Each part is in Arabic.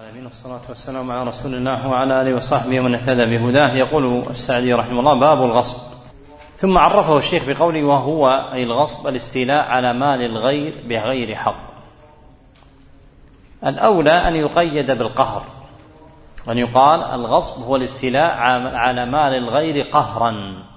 العالمين والصلاة والسلام على رسول الله وعلى آله وصحبه ومن اهتدى بهداه. يقول السعدي رحمه الله: باب الغصب. ثم عرفه الشيخ بقوله: وهو أي الغصب الاستيلاء على مال الغير بغير حق. الأولى أن يقيد بالقهر، أن يقال الغصب هو الاستيلاء على مال الغير قهرا،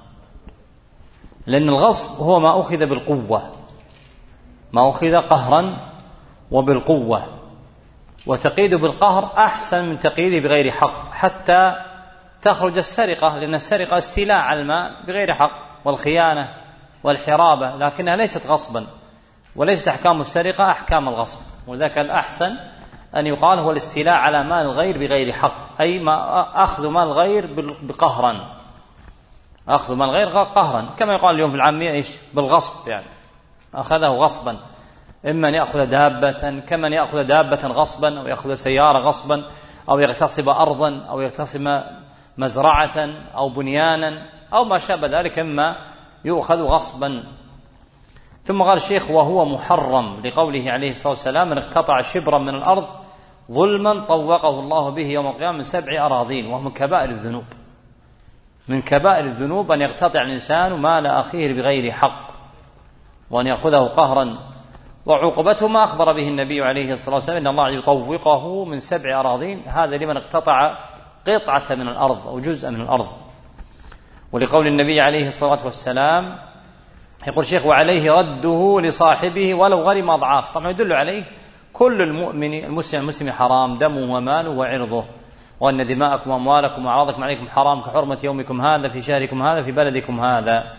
لأن الغصب هو ما أخذ بالقوة، ما أخذ قهرا وبالقوة، وتقييد بالقهر أحسن من تقييده بغير حق حتى تخرج السرقة، لأن السرقة استيلاء على المال بغير حق، والخيانة والحرابة، لكنها ليست غصبا، وليست أحكام السرقة أحكام الغصب. وذاك الأحسن أن يقال هو الاستيلاء على مال الغير بغير حق، أي ما أخذ مال الغير بقهرا، أخذ مال الغير قهرا، كما يقال اليوم في العامية إيش؟ بالغصب، يعني أخذه غصبا، إما أن يأخذ دابة، كما أن يأخذ دابة غصبا، أو يأخذ سيارة غصبا، أو يغتصب أرضا، أو يغتصب مزرعة أو بنيانا أو ما شابه ذلك، إما يؤخذ غصبا. ثم قال الشيخ: وهو محرم، لقوله عليه الصلاة والسلام: من اقتطع شبرا من الأرض ظلما طوقه الله به يوم القيامة من 7 أراضين، وهو من كبائر الذنوب. من كبائر الذنوب أن يقتطع الإنسان مال أخيه بغير حق، وأن يأخذه قهرا، وعقوبته ما أخبر به النبي عليه الصلاة والسلام: إن الله يطوقه من 7 أراضين، هذا لمن اقتطع قطعة من الأرض أو جزء من الأرض. ولقول النبي عليه الصلاة والسلام يقول الشيخ: وعليه رده لصاحبه ولو غرم أضعاف. طبعا يدل عليه كل المسلم حرام دمه وماله وعرضه، وأن دماءكم وأموالكم وأعراضكم عليكم حرام كحرمة يومكم هذا في شهركم هذا في بلدكم هذا.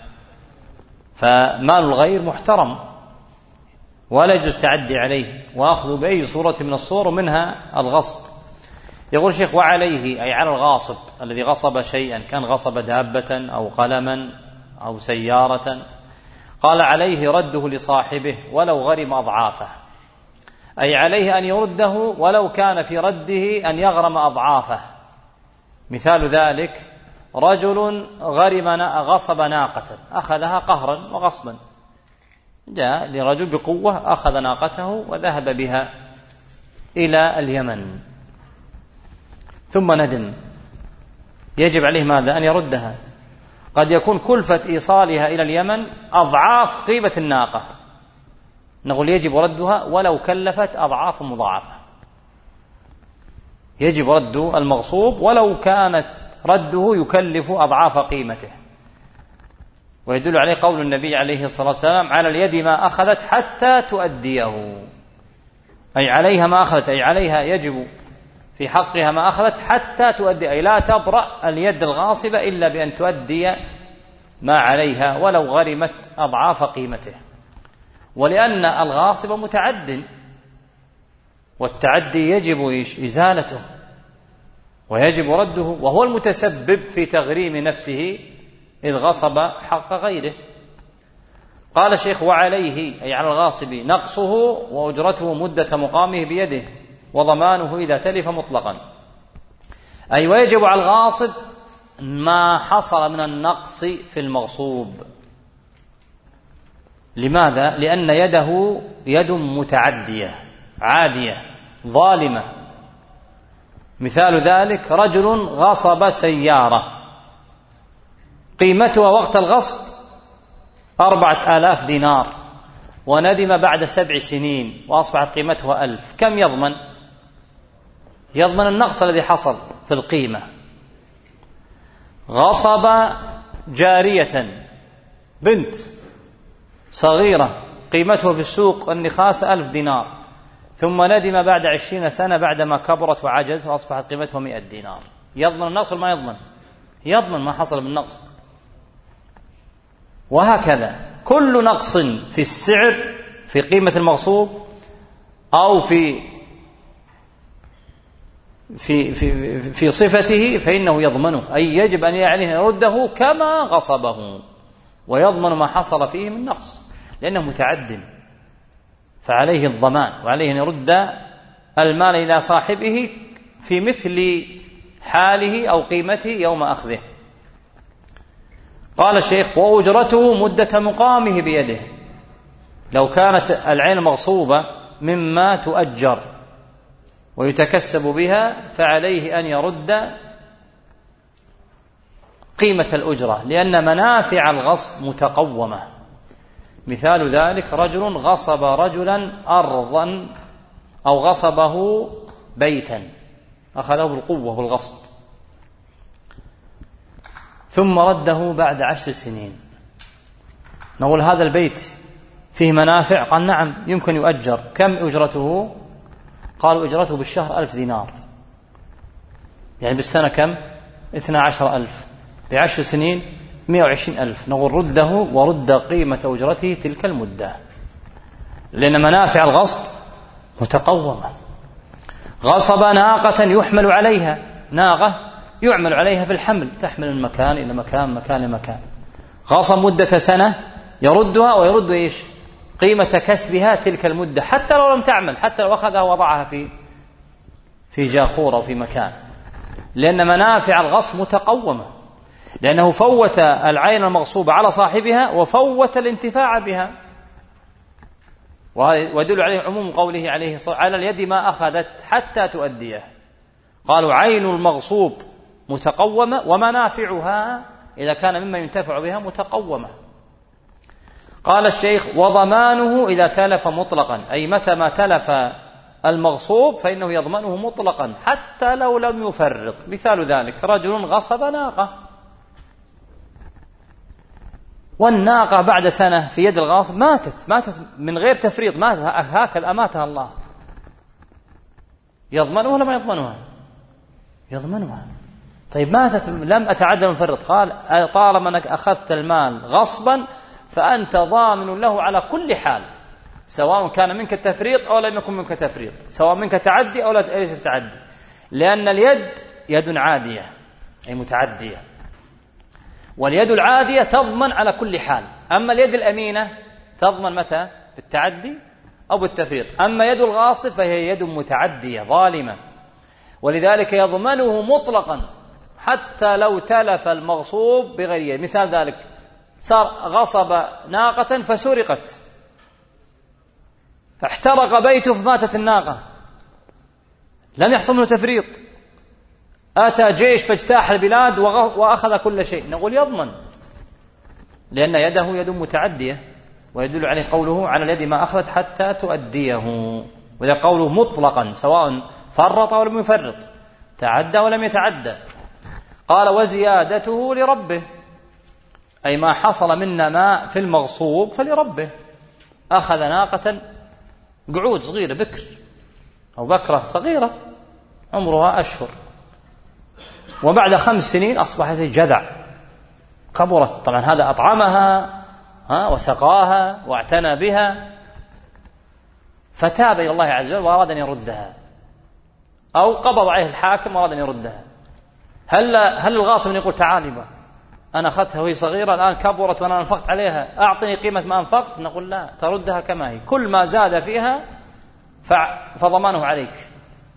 فمال الغير محترم ولا يجوز التعدي عليه، وأخذ بأي صورة من الصور، منها الغصب. يقول الشيخ: وعليه أي على الغاصب الذي غصب شيئا، كان غصب دابة أو قلما أو سيارة، قال: عليه رده لصاحبه ولو غرم أضعافه، أي عليه أن يرده ولو كان في رده أن يغرم أضعافه. مثال ذلك: رجل غصب ناقة، أخذها قهرا وغصبا، جاء لرجل بقوة أخذ ناقته وذهب بها إلى اليمن، ثم ندم، يجب عليه ماذا؟ أن يردها. قد يكون كلفة إيصالها إلى اليمن أضعاف قيمة الناقة، نقول يجب ردها ولو كلفت أضعاف مضاعفة، يجب رد المغصوب ولو كانت رده يكلف أضعاف قيمته. ويدل عليه قول النبي عليه الصلاة والسلام: على اليد ما أخذت حتى تؤديه، أي عليها ما أخذت، أي عليها يجب في حقها ما أخذت حتى تؤدي، أي لا تبرأ اليد الغاصبة إلا بأن تؤدي ما عليها ولو غرمت أضعاف قيمته. ولأن الغاصب متعد، والتعدي يجب إزالته ويجب رده، وهو المتسبب في تغريم نفسه إذ غصب حق غيره. قال الشيخ: وعليه أي على الغاصب نقصه وأجرته مدة مقامه بيده، وضمانه إذا تلف مطلقا، أي ويجب على الغاصب ما حصل من النقص في المغصوب. لماذا؟ لأن يده يد متعدية عادية ظالمة. مثال ذلك: رجل غصب سيارة قيمتها وقت الغصب 4000 دينار، وندم بعد 7 سنين وأصبحت قيمتها 1000، كم يضمن؟ يضمن النقص الذي حصل في القيمة. غصب جارية بنت صغيرة قيمتها في السوق النخاس 1000 دينار، ثم ندم بعد 20 سنة بعدما كبرت وعجزت وأصبحت قيمتها 100 دينار، يضمن النقص ولا ما يضمن؟ يضمن ما حصل بالنقص. وهكذا كل نقص في السعر في قيمة المغصوب أو في صفته فإنه يضمنه، أي يجب أن عليه أن يرده كما غصبه، ويضمن ما حصل فيه من نقص، لأنه متعد، فعليه الضمان، وعليه أن يرد المال إلى صاحبه في مثل حاله أو قيمته يوم أخذه. قال الشيخ: وأجرته مدة مقامه بيده، لو كانت العين مغصوبة مما تؤجر ويتكسب بها فعليه أن يرد قيمة الأجرة، لأن منافع الغصب متقومة. مثال ذلك رجل غصب رجلا أرضا أو غصبه بيتا، أخذه بالقوة بالغصب ثم رده بعد 10 سنين. نقول هذا البيت فيه منافع؟ قال نعم يمكن يؤجر. كم أجرته؟ قالوا أجرته بالشهر 1000 دينار، يعني بالسنة كم؟ 12,000، ب10 سنين 120,000. نقول رده ورد قيمة أجرته تلك المدة، لأن منافع الغصب متقومة. غصب ناقة يحمل عليها، ناقة يعمل عليها في الحمل، تحمل من مكان إلى مكان، مكان لمكان. غصب مدة سنة يردها ويرد إيش؟ قيمة كسبها تلك المدة، حتى لو لم تعمل، حتى لو أخذها ووضعها في جاخورة أو في مكان، لأن منافع الغصب متقومة، لأنه فوت العين المغصوبة على صاحبها وفوت الانتفاع بها. ويدل عليه عموم قوله عليه الصلاة على اليد ما أخذت حتى تؤديه. قالوا عين المغصوب متقومة ومنافعها إذا كان مما ينتفع بها متقومة. قال الشيخ وضمانه إذا تلف مطلقا، أي متى ما تلف المغصوب فإنه يضمنه مطلقا حتى لو لم يفرط. مثال ذلك رجل غصب ناقة، والناقة بعد سنة في يد الغاصب ماتت من غير تفريط، ماتت هكذا أماتها الله، يضمنها ولا ما يضمنها؟ يضمنها. طيب ماتت لم أتعدى المفرط، قال طالما أنك أخذت المال غصبا فأنت ضامن له على كل حال، سواء كان منك تفريط أو لم يكن منك تفريط، سواء منك تعدي أو ليس بتعدي، لأن اليد يد عادية أي متعدية، واليد العادية تضمن على كل حال. أما اليد الأمينة تضمن متى؟ بالتعدي أو بالتفريط. أما يد الغاصب فهي يد متعدية ظالمة، ولذلك يضمنه مطلقا حتى لو تلف المغصوب بغير يد. مثال ذلك صار غصب ناقة فسرقت، احترق بيته فماتت الناقة، لم يحصل منه تفريط، أتى جيش فاجتاح البلاد وأخذ كل شيء، نقول يضمن، لأن يده يد متعدية، ويدل عليه قوله على اليد ما أخذت حتى تؤديه، وإذا قوله مطلقا سواء فرط أو لم يفرط، تعدى ولم يتعدى. قال وزيادته لربه، أي ما حصل منا ما في المغصوب فلربه. أخذ ناقة قعود صغيرة بكر أو بكرة صغيرة عمرها أشهر، وبعد 5 سنين أصبحت جذع كبرت، طبعا هذا أطعمها وسقاها واعتنى بها، فتاب إلى الله عز وجل وأراد أن يردها، أو قبض عليه الحاكم وأراد أن يردها. هل الغاصب يقول تعالي بقى أنا أخذتها وهي صغيرة الآن كبرت وأنا أنفقت عليها أعطني قيمة ما أنفقت؟ نقول لا، تردها كما هي، كل ما زاد فيها فضمانه عليك.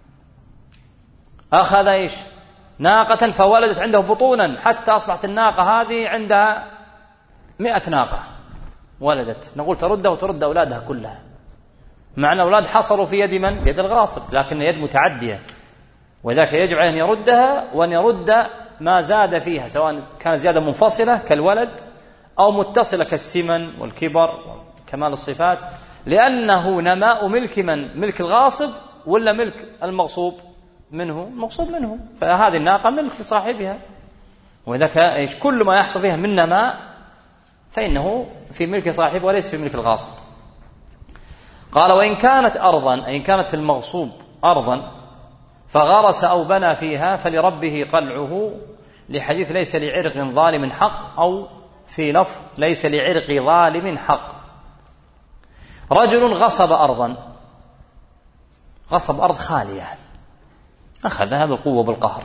أخذ إيش؟ ناقة فولدت عنده بطونا حتى أصبحت الناقة هذه عندها 100 ناقة ولدت، نقول تردها وترد أولادها كلها، مع أن الأولاد حصلوا في يد من؟ يد الغاصب، لكن يد متعدية، وذاك يجب عليه أن يردها وأن يرد ما زاد فيها، سواء كانت زيادة منفصلة كالولد أو متصلة كالسمن والكبر وكمال الصفات، لأنه نماء ملك من؟ ملك الغاصب ولا ملك المغصوب منه؟ المغصوب منه، فهذه الناقة ملك لصاحبها، وذاك كل ما يحصل فيها من نماء فإنه في ملك صاحبه وليس في ملك الغاصب. قال وإن كانت أرضا، أي إن كانت المغصوب أرضا فغرس أو بنى فيها فلربه قلعه، لحديث ليس لعرق ظالم حق، أو في لفظ ليس لعرق ظالم حق. رجل غصب أرضا، غصب أرض خالية أخذها بالقوة بالقهر،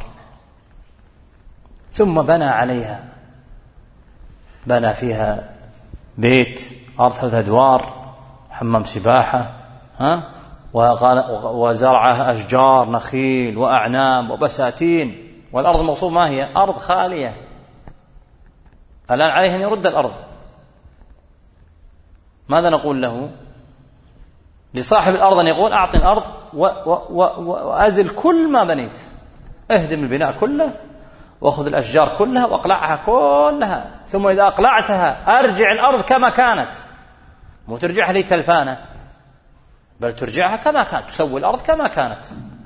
ثم بنى عليها، بنى فيها بيت، أرض 3 أدوار، حمام سباحة، وزرعها أشجار نخيل وأعناب وبساتين، والأرض المغصوب ما هي؟ أرض خالية. الآن عليه أن يرد الأرض، ماذا نقول له؟ لصاحب الأرض أن يقول أعطني الأرض وأزل كل ما بنيت، اهدم البناء كله وأخذ الأشجار كلها وأقلعها كلها، ثم إذا أقلعتها أرجع الأرض كما كانت، مو ترجعها لي تلفانة، بل ترجعها كما كانت، تسوي الأرض كما كانت.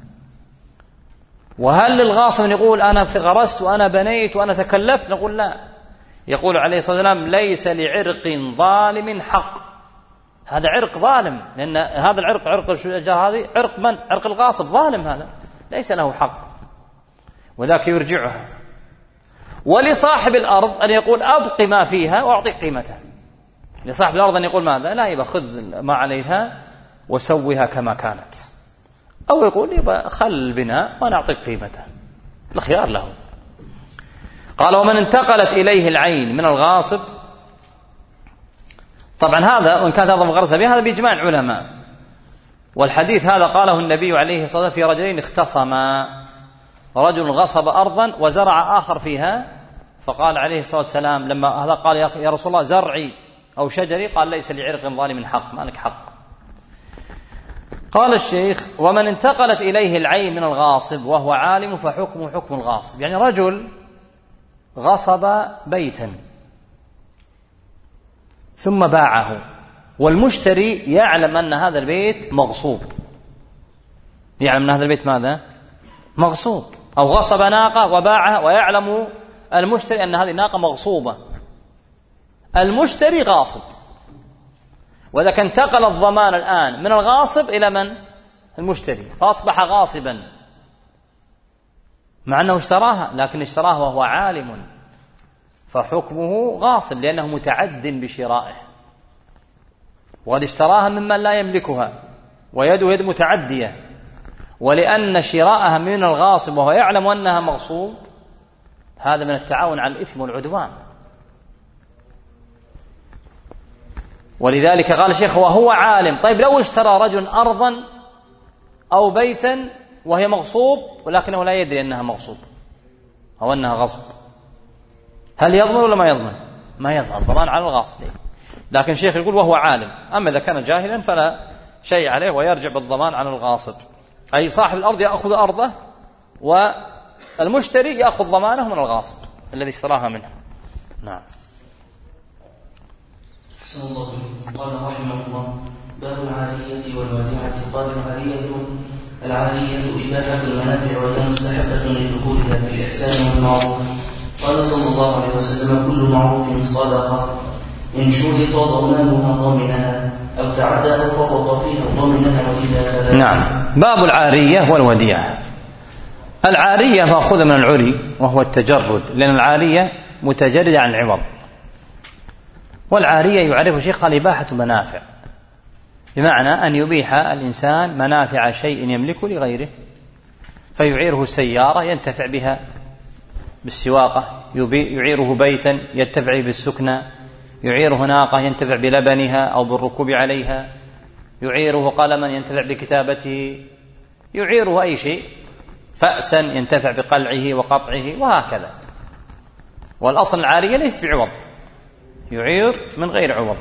وهل للغاصب أن يقول أنا في غرست وأنا بنيت وأنا تكلفت؟ نقول لا. يقول عليه الصلاة والسلام ليس لعرق ظالم حق. هذا عرق ظالم، لأن هذا العرق، عرق الشجاع هذه عرق من؟ عرق الغاصب، ظالم، هذا ليس له حق، وذاك يرجعها. ولصاحب الأرض أن يقول أبق ما فيها وأعطيك قيمته. لصاحب الأرض أن يقول ماذا؟ لا، يبقى خذ ما عليها وسويها كما كانت، أو يقول يبقى خل البناء وأنا أعطيك قيمته، الخيار له. قال ومن انتقلت إليه العين من الغاصب، طبعا هذا وإن كانت هذا مغرسة به هذا بإجماع العلماء، والحديث هذا قاله النبي عليه الصلاة والسلام في رجلين اختصما، رجل غصب أرضا وزرع آخر فيها، فقال عليه الصلاة والسلام لما هذا قال يا رسول الله زرعي أو شجري، قال ليس لعرق ظالم حق، ما لك حق. قال الشيخ ومن انتقلت إليه العين من الغاصب وهو عالم فحكمه حكم الغاصب. يعني رجل غصب بيتا ثم باعه، والمشتري يعلم أن هذا البيت مغصوب، يعلم أن هذا البيت ماذا؟ مغصوب. أو غصب ناقة وباعها ويعلم المشتري أن هذه الناقة مغصوبة، المشتري غاصب، وإذا كان انتقل الضمان الآن من الغاصب إلى من؟ المشتري، فأصبح غاصبا مع أنه اشتراها، لكن اشتراها وهو عالم، فحكمه غاصب لأنه متعد بشرائه، وقد اشتراها ممن لا يملكها ويده يد متعدية، ولأن شراءها من الغاصب وهو يعلم أنها مغصوب هذا من التعاون على الإثم والعدوان. ولذلك قال الشيخ وهو عالم. طيب لو اشترى رجل أرضا أو بيتا وهي مغصوب ولكنه لا يدري أنها مغصوب أو أنها غصب، هل يضمن ولا ما يضمن؟ ما يضمن، ضمان على الغاصب. لكن الشيخ يقول وهو عالم، أما إذا كان جاهلا فلا شيء عليه ويرجع بالضمان على الغاصب، أي صاحب الأرض يأخذ أرضه والمشتري يأخذ ضمانه من الغاصب الذي اشتراها منه. نعم. أحسن الله إليكم. قال رحمه الله باب العارية والوديعة. قال العارية إباحة المنافع وهي مستحبة لدخولها في الإحسان والمعروف. قال صلى الله عليه وسلم كل معروف صدقة إن شرط ضمانها ضمنها أو تعدى أو فرط فيها ضمنها وإذا فلا. نعم. باب العارية والوديعة. العارية مأخوذة من العري وهو التجرد، لأن العارية متجردة عن العوض، والعارية يعرف شيخ قال إباحة منافع، بمعنى أن يبيح الإنسان منافع شيء يملكه لغيره، فيعيره سيارة ينتفع بها بالسواقة، يعيره بيتا ينتفع بالسكنى، يعيره ناقة ينتفع بلبنها أو بالركوب عليها، يعيره قلما ينتفع بكتابته، يعيره أي شيء، فأسا ينتفع بقلعه وقطعه وهكذا. والأصل العارية ليست بعوض، يعير من غير عوض.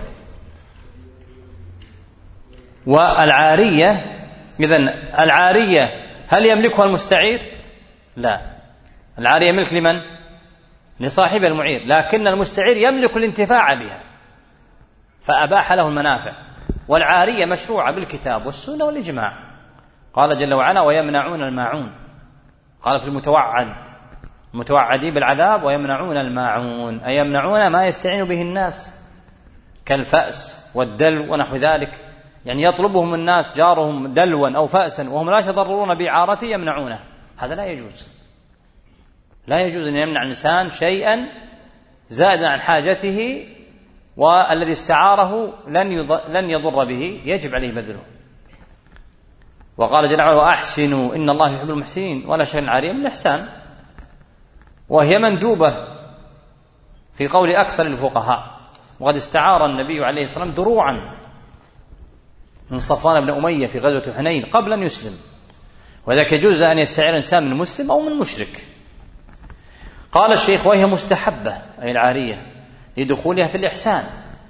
والعارية إذن العارية هل يملكها المستعير؟ لا، العارية ملك لمن؟ لصاحب المعير، لكن المستعير يملك الانتفاع بها فأباح له المنافع. والعارية مشروعة بالكتاب والسنة والإجماع. قال جل وعلا ويمنعون الماعون، قال في المتوعدين بالعذاب ويمنعون الماعون، أي يمنعون ما يستعين به الناس كالفأس والدلو ونحو ذلك، يعني يطلبهم الناس جارهم دلوا أو فأسا وهم لا يتضررون بإعارته يمنعونه، هذا لا يجوز. لا يجوز أن يمنع الإنسان شيئا زائدا عن حاجته والذي استعاره لن يضر به، يجب عليه بذله. وقال جل وعلا وأحسنوا إن الله يحب المحسنين. ولا شيء العارية من الإحسان، وهي مندوبة في قول أكثر الفقهاء. وقد استعار النبي عليه الصلاة والسلام دروعا من صفوان بن أمية في غزوة حنين قبل أن يسلم، وذلك يجوز أن يستعير الإنسان من مسلم أو من مشرك. قال الشيخ وهي مستحبة أي العارية لدخولها في الإحسان.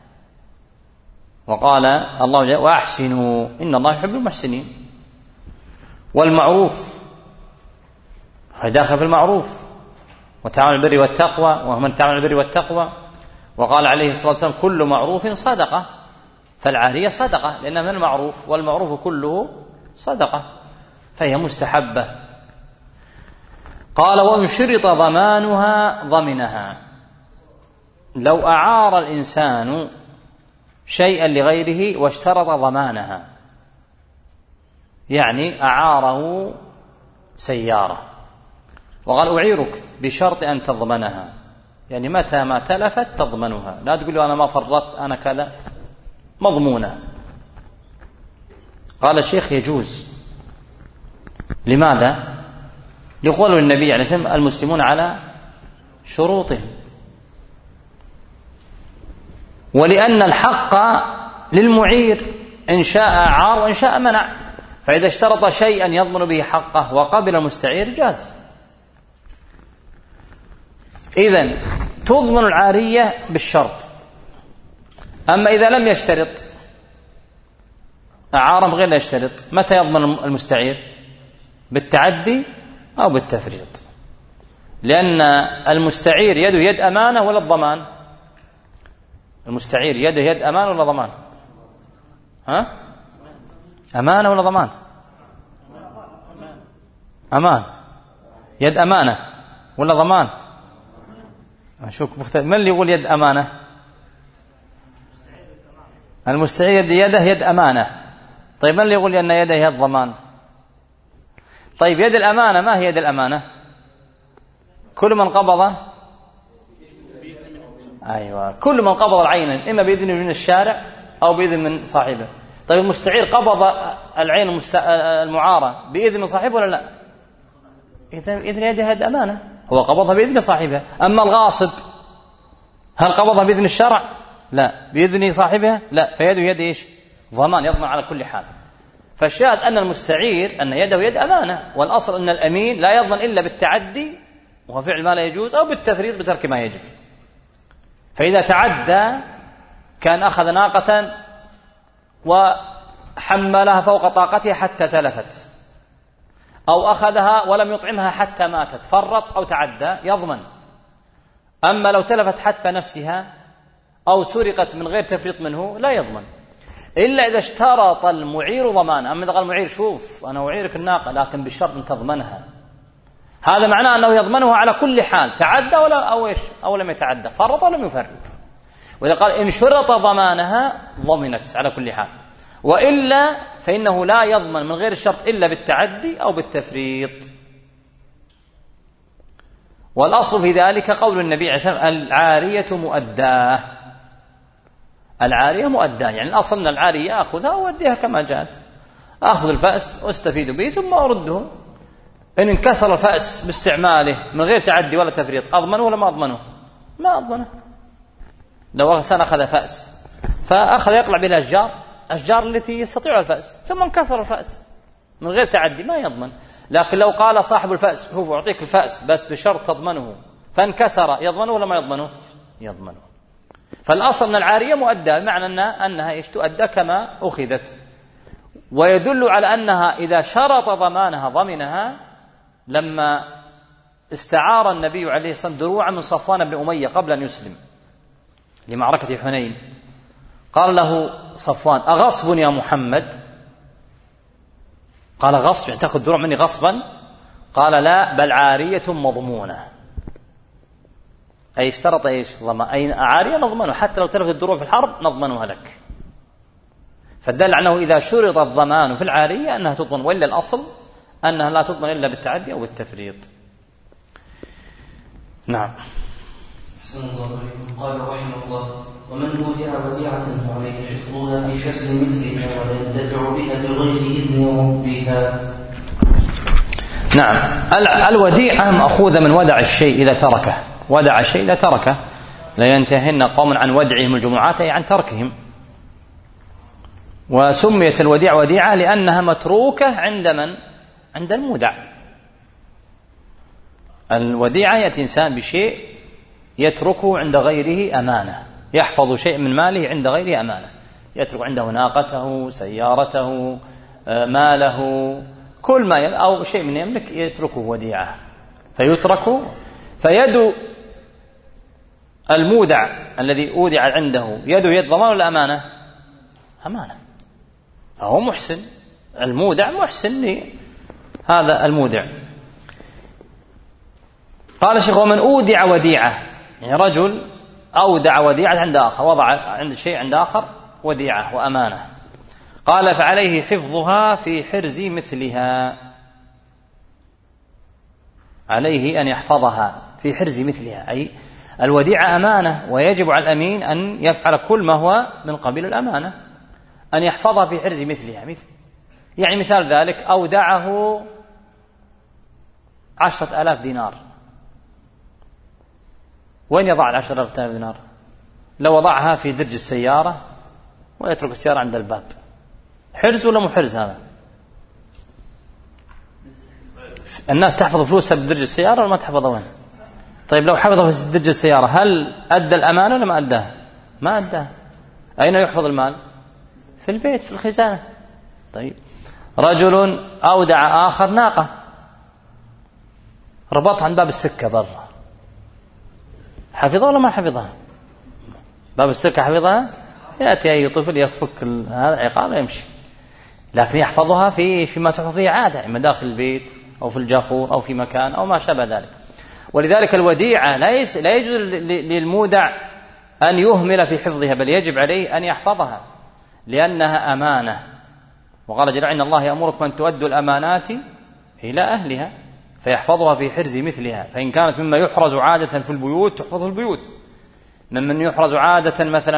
وقال الله وأحسنوا إن الله يحب المحسنين. والمعروف داخل في المعروف، وتعاون البر والتقوى، ومن تعاون البر والتقوى. وقال عليه الصلاة والسلام كل معروف صدقة، فالعارية صدقة لأنها من المعروف، والمعروف كله صدقة، فهي مستحبة. قال وإن شرط ضمانها ضمنها. لو أعار الإنسان شيئا لغيره واشترط ضمانها، يعني أعاره سيارة وقال أعيرك بشرط أن تضمنها، يعني متى ما تلفت تضمنها، لا تقول له أنا ما فرطت أنا كذا، مضمونة. قال الشيخ يجوز. لماذا؟ لقول النبي عليه الصلاة والسلام المسلمون على شروطهم، ولأن الحق للمعير إن شاء أعار وإن شاء منع، فإذا اشترط شيئا يضمن به حقه وقبل المستعير جاز. إذن تضمن العارية بالشرط. أما إذا لم يشترط، أعار بغير لا يشترط، متى يضمن المستعير؟ بالتعدي أو بالتفريط، لأن المستعير يده يد أمانة ولا الضمان؟ المستعير يده يد أمانة ولا ضمان؟ أمانة ولا ضمان؟ أمان. يد أمانة ولا ضمان؟ من اللي يقول يد أمانة؟ المستعير يده يد أمانة. طيب من اللي يقول أن يده يد ضمان؟ طيب يد الأمانة ما هي يد الأمانة؟ كل من قبض، أيوة، كل من قبض العين إما بإذن من الشارع أو بإذن من صاحبه. طيب المستعير قبض العين المعارة بإذن من صاحبه ولا لا؟ إذن يده يد أمانة، هو قبضها بإذن صاحبها. أما الغاصب هل قبضها بإذن الشرع؟ لا. بإذن صاحبها؟ لا. فيده يد إيش؟ ضمان، يضمن على كل حال. فالشاهد أن المستعير أن يده يد أمانة، والأصل أن الأمين لا يضمن إلا بالتعدي وهو فعل ما لا يجوز، أو بالتفريط بترك ما يجب. فإذا تعدى كان أخذ ناقة وحملها فوق طاقتها حتى تلفت، أو أخذها ولم يطعمها حتى ماتت، فرط أو تعدى، يضمن. أما لو تلفت حتف نفسها أو سرقت من غير تفريط منه لا يضمن، إلا إذا اشترط المعير ضمان. أما إذا قال المعير شوف أنا أعيرك الناقة لكن بشرط أن تضمنها، هذا معناه أنه يضمنها على كل حال، تعدى ولا أو لم يتعدى، فرط أو لم يفرط. وإذا قال إن شرط ضمانها ضمنت على كل حال، وإلا فإنه لا يضمن من غير الشرط إلا بالتعدي أو بالتفريط. والأصل في ذلك قول النبي عليه الصلاة والسلام العارية مؤداه. العارية مؤداه، يعني الأصل أن العارية أخذها وأوديها كما جاءت، أخذ الفأس واستفيد به ثم أرده. إن انكسر الفأس باستعماله من غير تعدي ولا تفريط أضمنه ولا ما أضمنه؟ ما أضمنه. لو إنسان أخذ فأس فأخذ يقلع بالأشجار، أشجار التي يستطيع الفأس، ثم انكسر الفأس من غير تعدي ما يضمن. لكن لو قال صاحب الفأس شوف أعطيك الفأس بس بشرط تضمنه، فانكسر، يضمنه ولا ما يضمنه؟ يضمنه. فالأصل أن العارية مؤدى، بمعنى أنها تؤدى كما أخذت. ويدل على أنها إذا شرط ضمانها ضمنها. لما استعار النبي عليه الصلاة والسلام دروعا من صفوان بن أمية قبل أن يسلم لمعركة حنين، قال له صفوان أغصب يا محمد؟ قال غصب، يعني تأخذ دروع مني غصبا؟ قال لا، بل عارية مضمونة. أي اشترط إيش؟ أي عارية نضمنه، حتى لو تلفت الدروع في الحرب نضمنها لك. فالدل عنه إذا شرط الضمان في العارية أنها تضمن، وإلا الأصل أنها لا تضمن إلا بالتعدي أو بالتفريط. نعم. أحسن الله عليكم. قال رحمه الله ومن ودع وديعة فعليه حفظها في حرز مثلها ولا ينتفع بها بغير إذن ربها. نعم. الوديعة مأخوذة من ودع الشيء إذا تركه، ودع الشيء إذا تركه، لا ينتهن قوم عن ودعهم الجمعات أي عن تركهم. وسميت الوديعة وديعة لأنها متروكة عند من؟ عند المودع. الوديعة يأتي إنسان بشيء يتركه عند غيره أمانة، يحفظ شيء من ماله عند غيره أمانة، يترك عنده ناقته، سيارته، ماله، كل ما أو شيء من يملك يتركه وديعة، فيترك فيد المودع الذي أودع عنده يد ضمان ولا أمانة؟ أمانة، فهو محسن، المودع محسن لهذا المودع. قال الشيخ: ومن أودع وديعة، يعني رجل أودع وديعة عند آخر، وضع عند شيء عند آخر وديعة وأمانة، قال: فعليه حفظها في حرز مثلها، عليه أن يحفظها في حرز مثلها، أي الوديعة أمانة، ويجب على الأمين أن يفعل كل ما هو من قبيل الأمانة، أن يحفظها في حرز مثلها. يعني مثال ذلك: أودعه 10,000 دينار، وين يضع 10,000 دينار؟ لو وضعها في درج السيارة ويترك السيارة عند الباب، حرز ولا مو حرز هذا؟ الناس تحفظ فلوسها بدرج السيارة ولا ما تحفظها وين؟ طيب لو حفظها في درج السيارة هل أدى الأمانة ولا ما أداها؟ ما أداها. أين يحفظ المال؟ في البيت، في الخزانة. طيب رجل أودع آخر ناقة، ربطها عند باب السكة برا، حفظها ولا ما حفظها؟ باب السكة حفظها؟ يأتي أي طفل يفك هذا عقاب ويمشي، لكن يحفظها فيما تحفظ فيه عادة، إما داخل البيت أو في الجاخور أو في مكان أو ما شابه ذلك. ولذلك الوديعة لا يجوز للمودع أن يهمل في حفظها، بل يجب عليه أن يحفظها لأنها أمانة. وقال جل: إن الله يأمركم أن تؤدوا الأمانات إلى أهلها، فيحفظها في حرز مثلها. فإن كانت مما يحرز عادة في البيوت تحفظ في البيوت، ممن يحرز عادة مثلا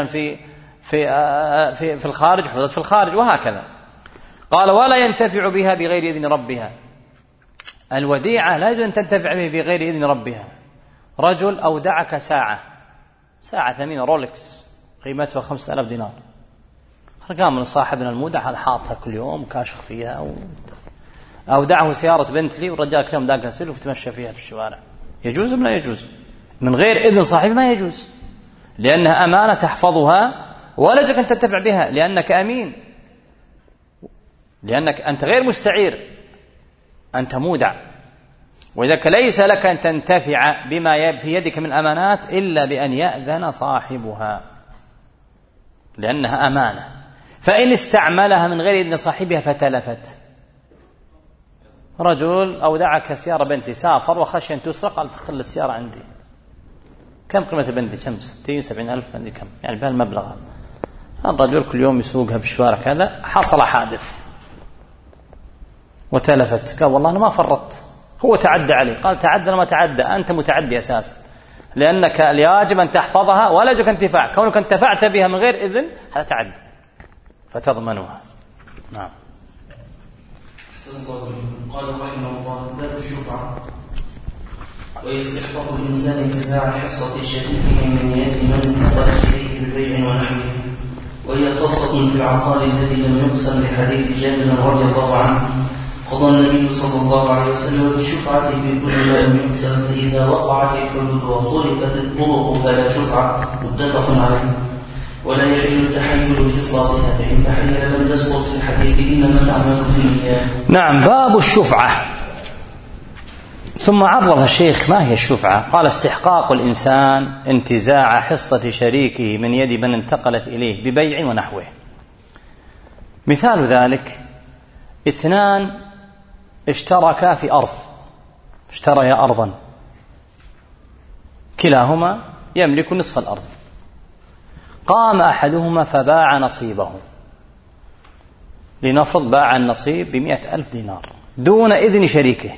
في الخارج حفظت في الخارج، وهكذا. قال: ولا ينتفع بها بغير إذن ربها، الوديعة لا يجوز أن تنتفع به بغير إذن ربها. رجل أودعك ساعة ثمينة رولكس قيمتها 5,000 دينار، قام من صاحبنا المودع هذا حاطها كل يوم كاشخ فيها، أودعه سيارة بنتلي والرجال كل يوم داق سلف وتمشى فيها في الشوارع، يجوز أم لا يجوز؟ من غير إذن صاحبه ما يجوز، لأنها أمانة تحفظها ولا يجب أن تنتفع بها، لأنك أمين، لأنك أنت غير مستعير، أنت مودع. وإذا ليس لك أن تنتفع بما في يدك من أمانات إلا بأن يأذن صاحبها، لأنها أمانة. فإن استعملها من غير إذن صاحبها فتلفت. رجل أودعك سيارة بنتلي، سافر وخشي أن تسرق، قال: تخل السيارة عندي. كم قيمة البنتلي؟ كم؟ 60-70 ألف بنتلي، كم يعني بهالمبلغ. الرجل كل يوم يسوقها بالشوارع كذا، حصل حادث وتلفت، قال: والله أنا ما فرطت، هو تعدى علي. قال: تعدى ما تعدى، أنت متعدي أساسا، لأنك يجب أن تحفظها ولا يجب انتفاع، كونك انتفعت بها من غير إذن هذا تعدي، فتضمنها. نعم. قال رحمه الله: باب الشفعة. ويستحق الإنسان انتزاع حصة شريكه من يد من نظر إليه بالبيع ونحوه، وهي خاصة في العقار الذي لم يقسم، لحديث جابر رضي الله عنه: قضى النبي صلى الله عليه وسلم بالشفعة في كل ما لم يقسم، فإذا وقعت الحدود وصرفت الطرق فلا شفعة. متفق عليه. ولا يحل التحيل بإسقاطها، فإن تحيل لم تسقط في الحديث، إنما تعمل في النيات. نعم. باب الشفعة. ثم عرض الشيخ ما هي الشفعة. قال: استحقاق الإنسان انتزاع حصة شريكه من يد من انتقلت إليه ببيع ونحوه. مثال ذلك: 2 اشتركا في أرض، اشتريا أرضا، كلاهما يملك نصف الأرض، قام أحدهما فباع نصيبه، لنفرض باع النصيب ب100,000 دينار دون إذن شريكه.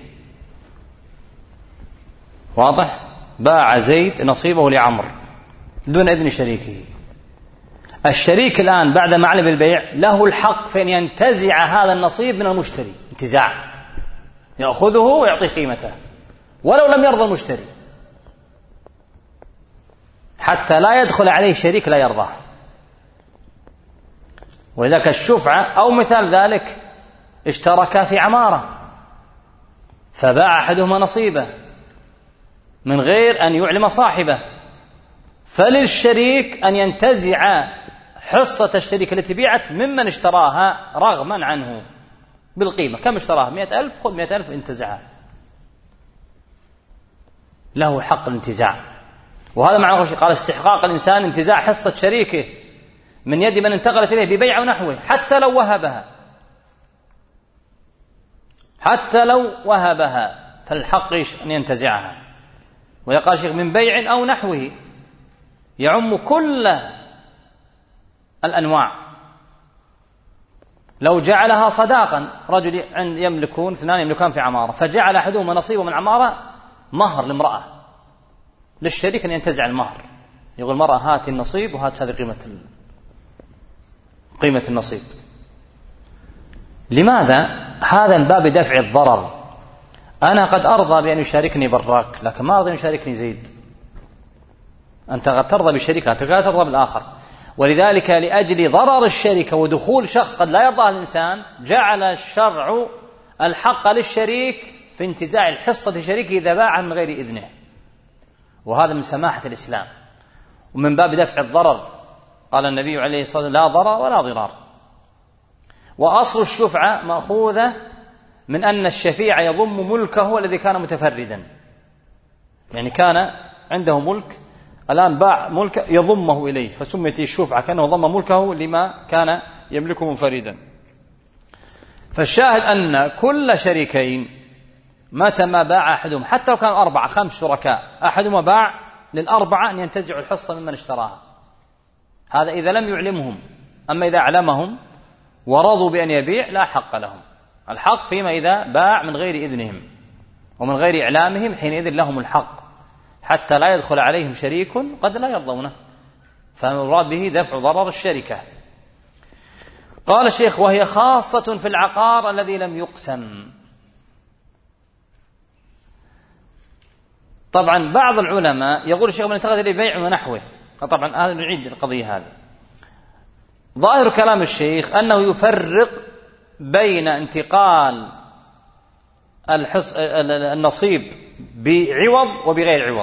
واضح؟ باع زيد نصيبه لعمر دون إذن شريكه. الشريك الآن بعد ما علم بالبيع له الحق في أن ينتزع هذا النصيب من المشتري، انتزاع، يأخذه ويعطيه قيمته ولو لم يرضى المشتري، حتى لا يدخل عليه شريك لا يرضاه. ولذلك الشفعة. أو مثال ذلك: اشتركا في عمارة فباع أحدهما نصيبه من غير أن يعلم صاحبه، فللشريك أن ينتزع حصة الشريك التي بيعت ممن اشتراها رغما عنه بالقيمة. كم اشتراها؟ 100,000، خذ 100,000 انتزعها، له حق الانتزاع. وهذا معنى قال استحقاق الإنسان انتزاع حصة شريكه من يد من انتقلت إليه ببيع ونحوه حتى لو وهبها، حتى لو وهبها فالحق أن ينتزعها. ويقال شيخ من بيع أو نحوه يعم كل الأنواع. لو جعلها صداقا، رجل يملكون، اثنان يملكان في عمارة، فجعل أحدهما نصيبه من عمارة مهر لامرأة، للشريك أن ينتزع المهر، يقول المرأة هات النصيب وهات هذه قيمة النصيب. لماذا؟ هذا من باب دفع الضرر. أنا قد أرضى بأن يشاركني براك، لكن ما أرضى أن يشاركني زيد. أنت قد ترضى بالشريك لكن لا ترضى بالآخر. ولذلك لأجل ضرر الشركة ودخول شخص قد لا يرضاه الإنسان، جعل الشرع الحق للشريك في انتزاع الحصة شريكه إذا باع من غير إذنه، وهذا من سماحة الإسلام ومن باب دفع الضرر. قال النبي عليه الصلاة والسلام لا ضرر ولا ضرار. وأصل الشفعة مأخوذة من أن الشفيع يضم ملكه الذي كان متفردا، يعني كان عنده ملك الآن باع ملك يضمه إليه، فسميت الشفعة كأنه ضم ملكه لما كان يملكه منفردا. فالشاهد أن كل شريكين متى ما باع أحدهم، حتى لو كان 4 5 شركاء، أحدهما باع للأربعة أن ينتزعوا الحصة ممن اشتراها، هذا إذا لم يعلمهم. أما إذا أعلمهم ورضوا بأن يبيع لا حق لهم. الحق فيما إذا باع من غير إذنهم ومن غير إعلامهم، حينئذ لهم الحق حتى لا يدخل عليهم شريك قد لا يرضونه، فالمراد به دفع ضرر الشركة. قال الشيخ وهي خاصة في العقار الذي لم يقسم. طبعا بعض العلماء يقول الشيخ من انتقل إليه بيع ونحوه، طبعا هذا نعيد القضية هذه. ظاهر كلام الشيخ أنه يفرق بين انتقال النصيب بعوض وبغير عوض.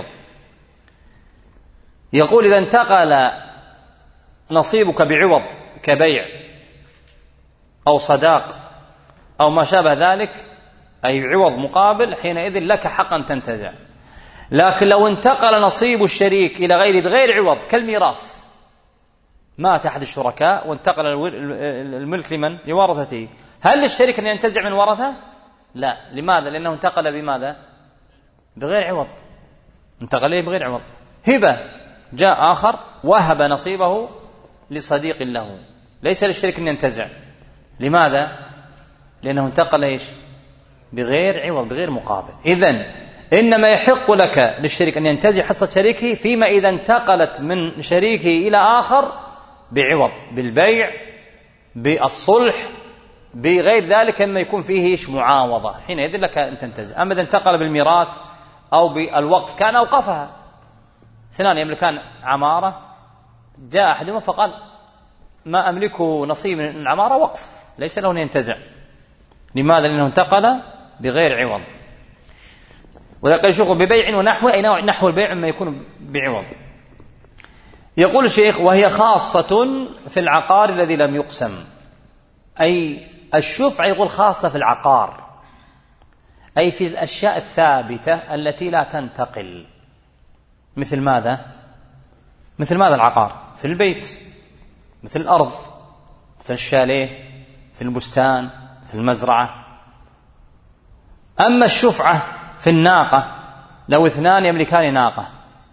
يقول إذا انتقل نصيبك بعوض كبيع أو صداق أو ما شابه ذلك، أي عوض مقابل، حينئذ لك حق أن تنتزع. لكن لو انتقل نصيب الشريك إلى غيره بغير عوض كالميراث، مات أحد الشركاء وانتقل الملك لمن؟ لورثته، هل للشريك أن ينتزع من ورثه؟ لا. لماذا؟ لأنه انتقل بماذا؟ بغير عوض، انتقل إليه بغير عوض. هبة، جاء آخر وهب نصيبه لصديق له، ليس للشريك أن ينتزع. لماذا؟ لأنه انتقل إيش؟ بغير عوض، بغير مقابل. إذن إنما يحق لك للشريك أن ينتزع حصة شريكه فيما إذا انتقلت من شريكه إلى آخر بعوض، بالبيع، بالصلح، بغير ذلك مما يكون فيه إيش؟ معاوضة، حينئذ لك أن تنتزع. أما إذا انتقل بالميراث أو بالوقف كان أوقفها، اثنان يملكان عمارة، جاء أحدهما فقال ما أملكه نصيب من العمارة وقف، ليس له أن ينتزع. لماذا؟ لأنه انتقل بغير عوض. وذلك يشوف ببيع ونحو، أي نحو البيع ما يكون بعوض. يقول الشيخ وهي خاصة في العقار الذي لم يقسم، أي الشفعة يقول خاصة في العقار، أي في الأشياء الثابتة التي لا تنتقل. مثل ماذا؟ مثل ماذا العقار؟ مثل البيت، مثل الأرض، مثل الشاليه، مثل البستان، مثل المزرعة. أما الشفعة في الناقة، لو اثنان يملكان ناقة،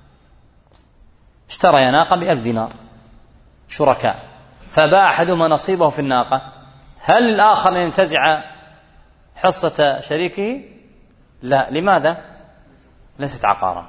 اشتريا ناقة ب1,000 دينار شركاء، فباع أحدهما نصيبه في الناقة، هل الآخر ينتزع حصة شريكه؟ لا. لماذا؟ ليست عقارا.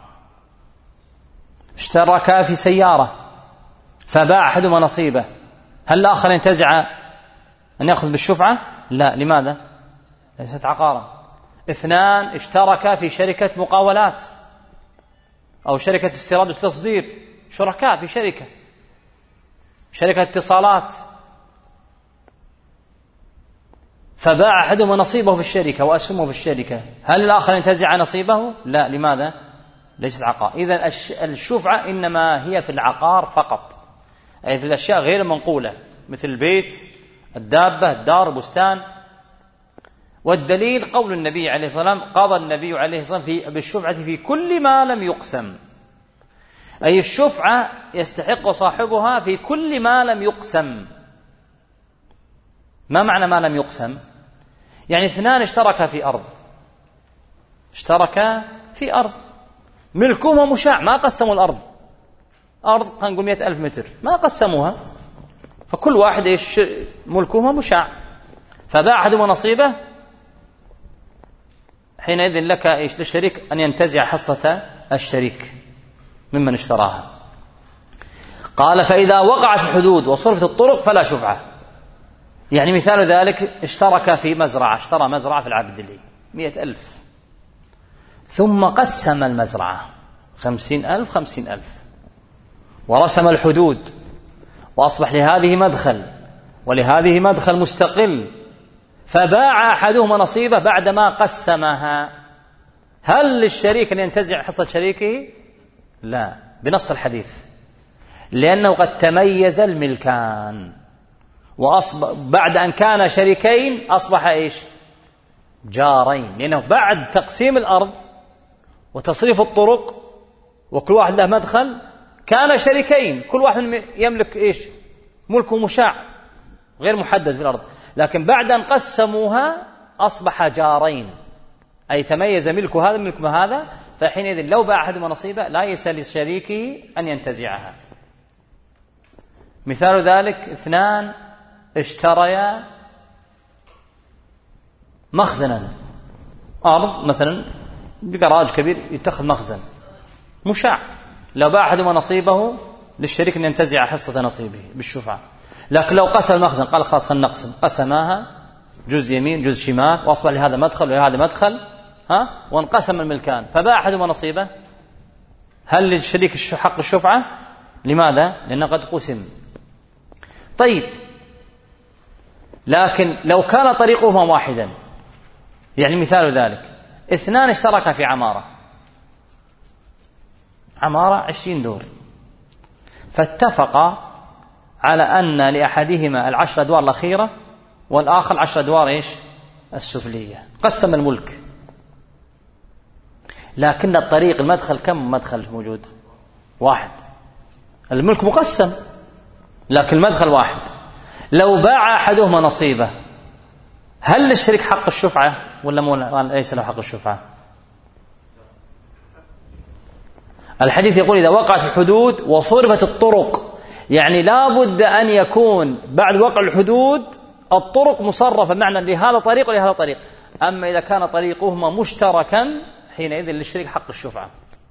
اشتركا في سيارة فباع أحدهما نصيبه، هل الآخر ينتزع أن يأخذ بالشفعة؟ لا. لماذا؟ ليست عقارا. اثنان اشتركا في شركة مقاولات أو شركة استيراد وتصدير، شركاء في شركة اتصالات، فباع أحدهما نصيبه في الشركة وأسهمه في الشركة، هل الآخر ينتزع نصيبه؟ لا. لماذا؟ ليست عقار. إذن الشفعة إنما هي في العقار فقط، أي في الأشياء غير منقولة، مثل البيت، الدابة، الدار، البستان. والدليل قول النبي عليه الصلاة والسلام: قضى النبي عليه الصلاة والسلام بالشفعة في كل ما لم يقسم، أي الشفعة يستحق صاحبها في كل ما لم يقسم. ما معنى ما لم يقسم؟ يعني اثنان اشتركا في أرض ملكهما مشاع، ما قسموا الأرض، أرض نقول 100,000 متر، ما قسموها، فكل واحد ملكهما مشاع، فباع أحدهما نصيبه، حينئذ لك للشريك أن ينتزع حصة الشريك ممن اشتراها. قال: فإذا وقعت الحدود وصرفت الطرق فلا شفعة. يعني مثال ذلك: اشترك في مزرعة، اشترى مزرعة في العبدلي 100,000، ثم قسم المزرعة 50,000 ورسم الحدود، وأصبح لهذه مدخل ولهذه مدخل مستقل، فباع أحدهما نصيبه بعدما قسمها. هل للشريك أن ينتزع حصة شريكه؟ لا، بنص الحديث، لأنه قد تميز الملكان، بعد أن كان شريكين أصبح جارين، لأنه بعد تقسيم الأرض وتصريف الطرق وكل واحد له مدخل كان شريكين، كل واحد يملك ملكه مشاع غير محدد في الأرض، لكن بعد أن قسموها أصبح جارين، أي تميز ملك هذا ملك هذا، فحينئذ لو باع أحدهما نصيبه لا يسأل لشريكه أن ينتزعها. مثال ذلك: اثنان اشتريا مخزنا، أرض مثلا بجراج كبير يتخذ مخزن مشاع، لو باع أحدهما نصيبه للشريك أن ينتزع حصة نصيبه بالشفعة. لكن لو قسم المخزن قال: خلاص خلينا نقسم، قسماها جزء يمين جزء شمال، وأصبح لهذا مدخل ولهذا مدخل، وانقسم الملكان، فباع أحدهما نصيبه، هل للشريك حق الشفعة؟ لماذا؟ لأنه قد قسم. طيب، لكن لو كان طريقهما واحدا، يعني مثال ذلك: اثنان اشتركا في عمارة 20 دور، فاتفقا على أن لأحدهما 10 أدوار الأخيرة والآخر 10 أدوار السفلية، قسم الملك، لكن الطريق المدخل كم مدخل موجود؟ واحد، الملك مقسم لكن المدخل واحد. لو باع أحدهما نصيبه هل للشريك حق الشفعة ولا ليس له حق الشفعة؟ الحديث يقول: إذا وقعت الحدود وصرفت الطرق، يعني لا بد أن يكون بعد وقع الحدود الطرق مصرفة، معنى لهذا طريق ولهذا طريق. أما إذا كان طريقهما مشتركا حينئذ للشريك حق الشفعة،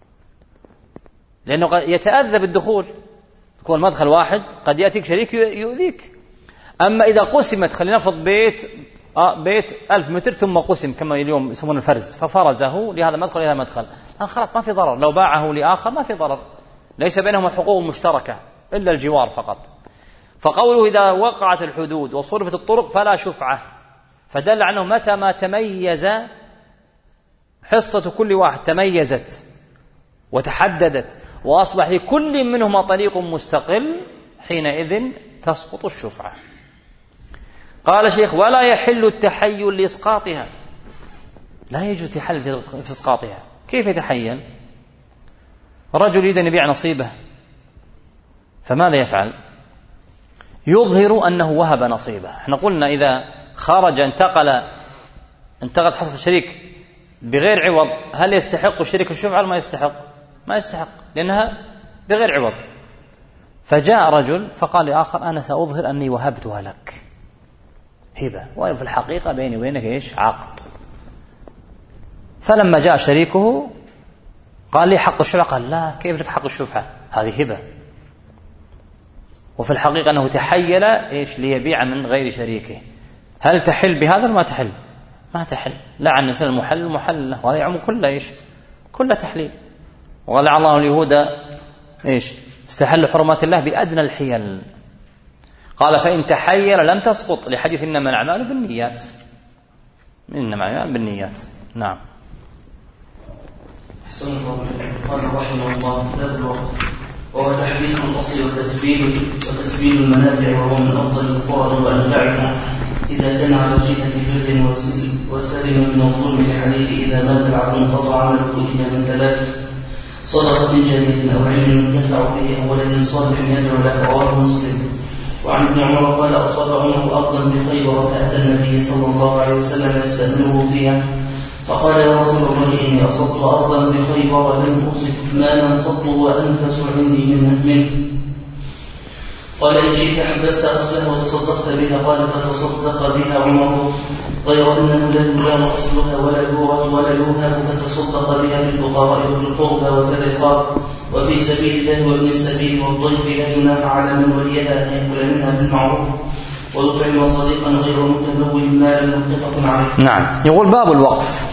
لأنه يتأذى بالدخول، يكون مدخل واحد قد يأتيك شريك يؤذيك. أما إذا قسمت، خلينا نفرض بيت 1000 متر ثم قسم كما اليوم يسمون الفرز، ففرزه لهذا مدخل لهذا مدخل، خلاص ما في ضرر، لو باعه لآخر ما في ضرر، ليس بينهما حقوق مشتركة إلا الجوار فقط. فقوله: إذا وقعت الحدود وصرفت الطرق فلا شفعة، فدل عنه متى ما تميز حصة كل واحد، تميزت وتحددت وأصبح لكل منهما طريق مستقل، حينئذ تسقط الشفعة. قال شيخ: ولا يحل التحيل لإسقاطها، لا يجوز تحل في إسقاطها. كيف يتحيل؟ رجل يريد أن يبيع نصيبه، فماذا يفعل؟ يظهر أنه وهب نصيبه. احنا قلنا إذا خرج انتقلت حصة الشريك بغير عوض، هل يستحق الشريك الشفعة ولا ما يستحق؟ ما يستحق، لأنها بغير عوض. فجاء رجل فقال لآخر: أنا سأظهر أني وهبتها لك هبة، وفي الحقيقة بيني وبينك عقد. فلما جاء شريكه قال: لي حق الشفعة. قال: لا، كيف لك حق الشفعة؟ هذه هبة. وفي الحقيقة أنه تحيل ليبيع من غير شريكه. هل تحل بهذا ولا ما تحل؟ ما تحل. لعن الإنسان المحل له، وهذا يعم كل تحليل. ولعن الله اليهود استحلوا حرمات الله بأدنى الحيل. قال: فإن تحيل لم تسقط، لحديث إنما الأعمال بالنيات. نعم. أحسن الله إليك. قال رحمه الله: باب الوقت، وهو تحبيس الأصل وتسبيل المنافع، وهو من أفضل القرار وأنفعها إذا كان على جهة بر والسلم من الظلم لحديث إذا مات العبد انقطع عمله إلا من ثلاث: صدقة جارية أو علم ينتفع به أو ولد صالح يدعو له. رواه مسلم. وعن ابن عمر قال: أصاب عمر أرضا بخيبر فأتى النبي صلى الله عليه وسلم يستأمره فيها، فقال: يا رسول الله، إني أصبت أرضا بخيبر ولم أصب مالا قط وأنفس عندي منه. قال: إن شئت حبست أصلها وتصدقت بها. قال: فتصدق بها عمر، غير أنه لا يبان أصلها ولا يورث ولا يوهب، فتصدق بها في الفقراء وفي القربى وفي الرقاب وفي سبيل الله وابن السبيل والضيف، لا جناح على من وليها أن يأكل منها بالمعروف ويطعم صديقا غير متبول مالا. متفق عليه. نعم. يقول: باب الوقف.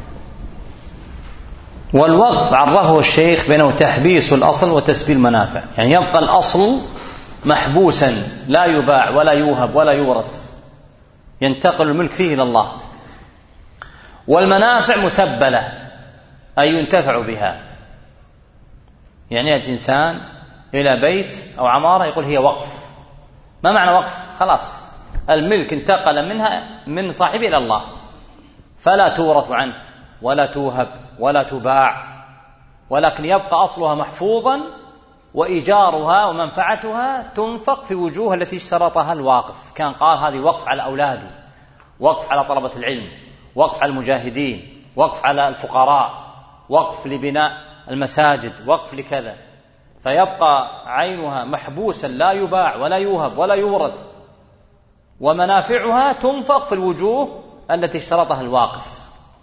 والوقف عرفه الشيخ بأنه تحبيس الأصل وتسبيل المنافع، يعني يبقى الأصل محبوسا لا يباع ولا يوهب ولا يورث، ينتقل الملك فيه إلى الله، والمنافع مسبلة أي ينتفع بها. يعني يأتي إنسان إلى بيت أو عمارة يقول هي وقف. ما معنى وقف؟ خلاص الملك انتقل منها من صاحبه إلى الله، فلا تورث عنه ولا توهب ولا تباع، ولكن يبقى أصلها محفوظا، وإيجارها ومنفعتها تنفق في وجوه التي اشترطها الواقف. كان قال: هذه وقف على أولادي، وقف على طلبة العلم، وقف على المجاهدين، وقف على الفقراء، وقف لبناء المساجد، وقف لكذا، فيبقى عينها محبوسا لا يباع ولا يوهب ولا يورث، ومنافعها تنفق في الوجوه التي اشترطها الواقف.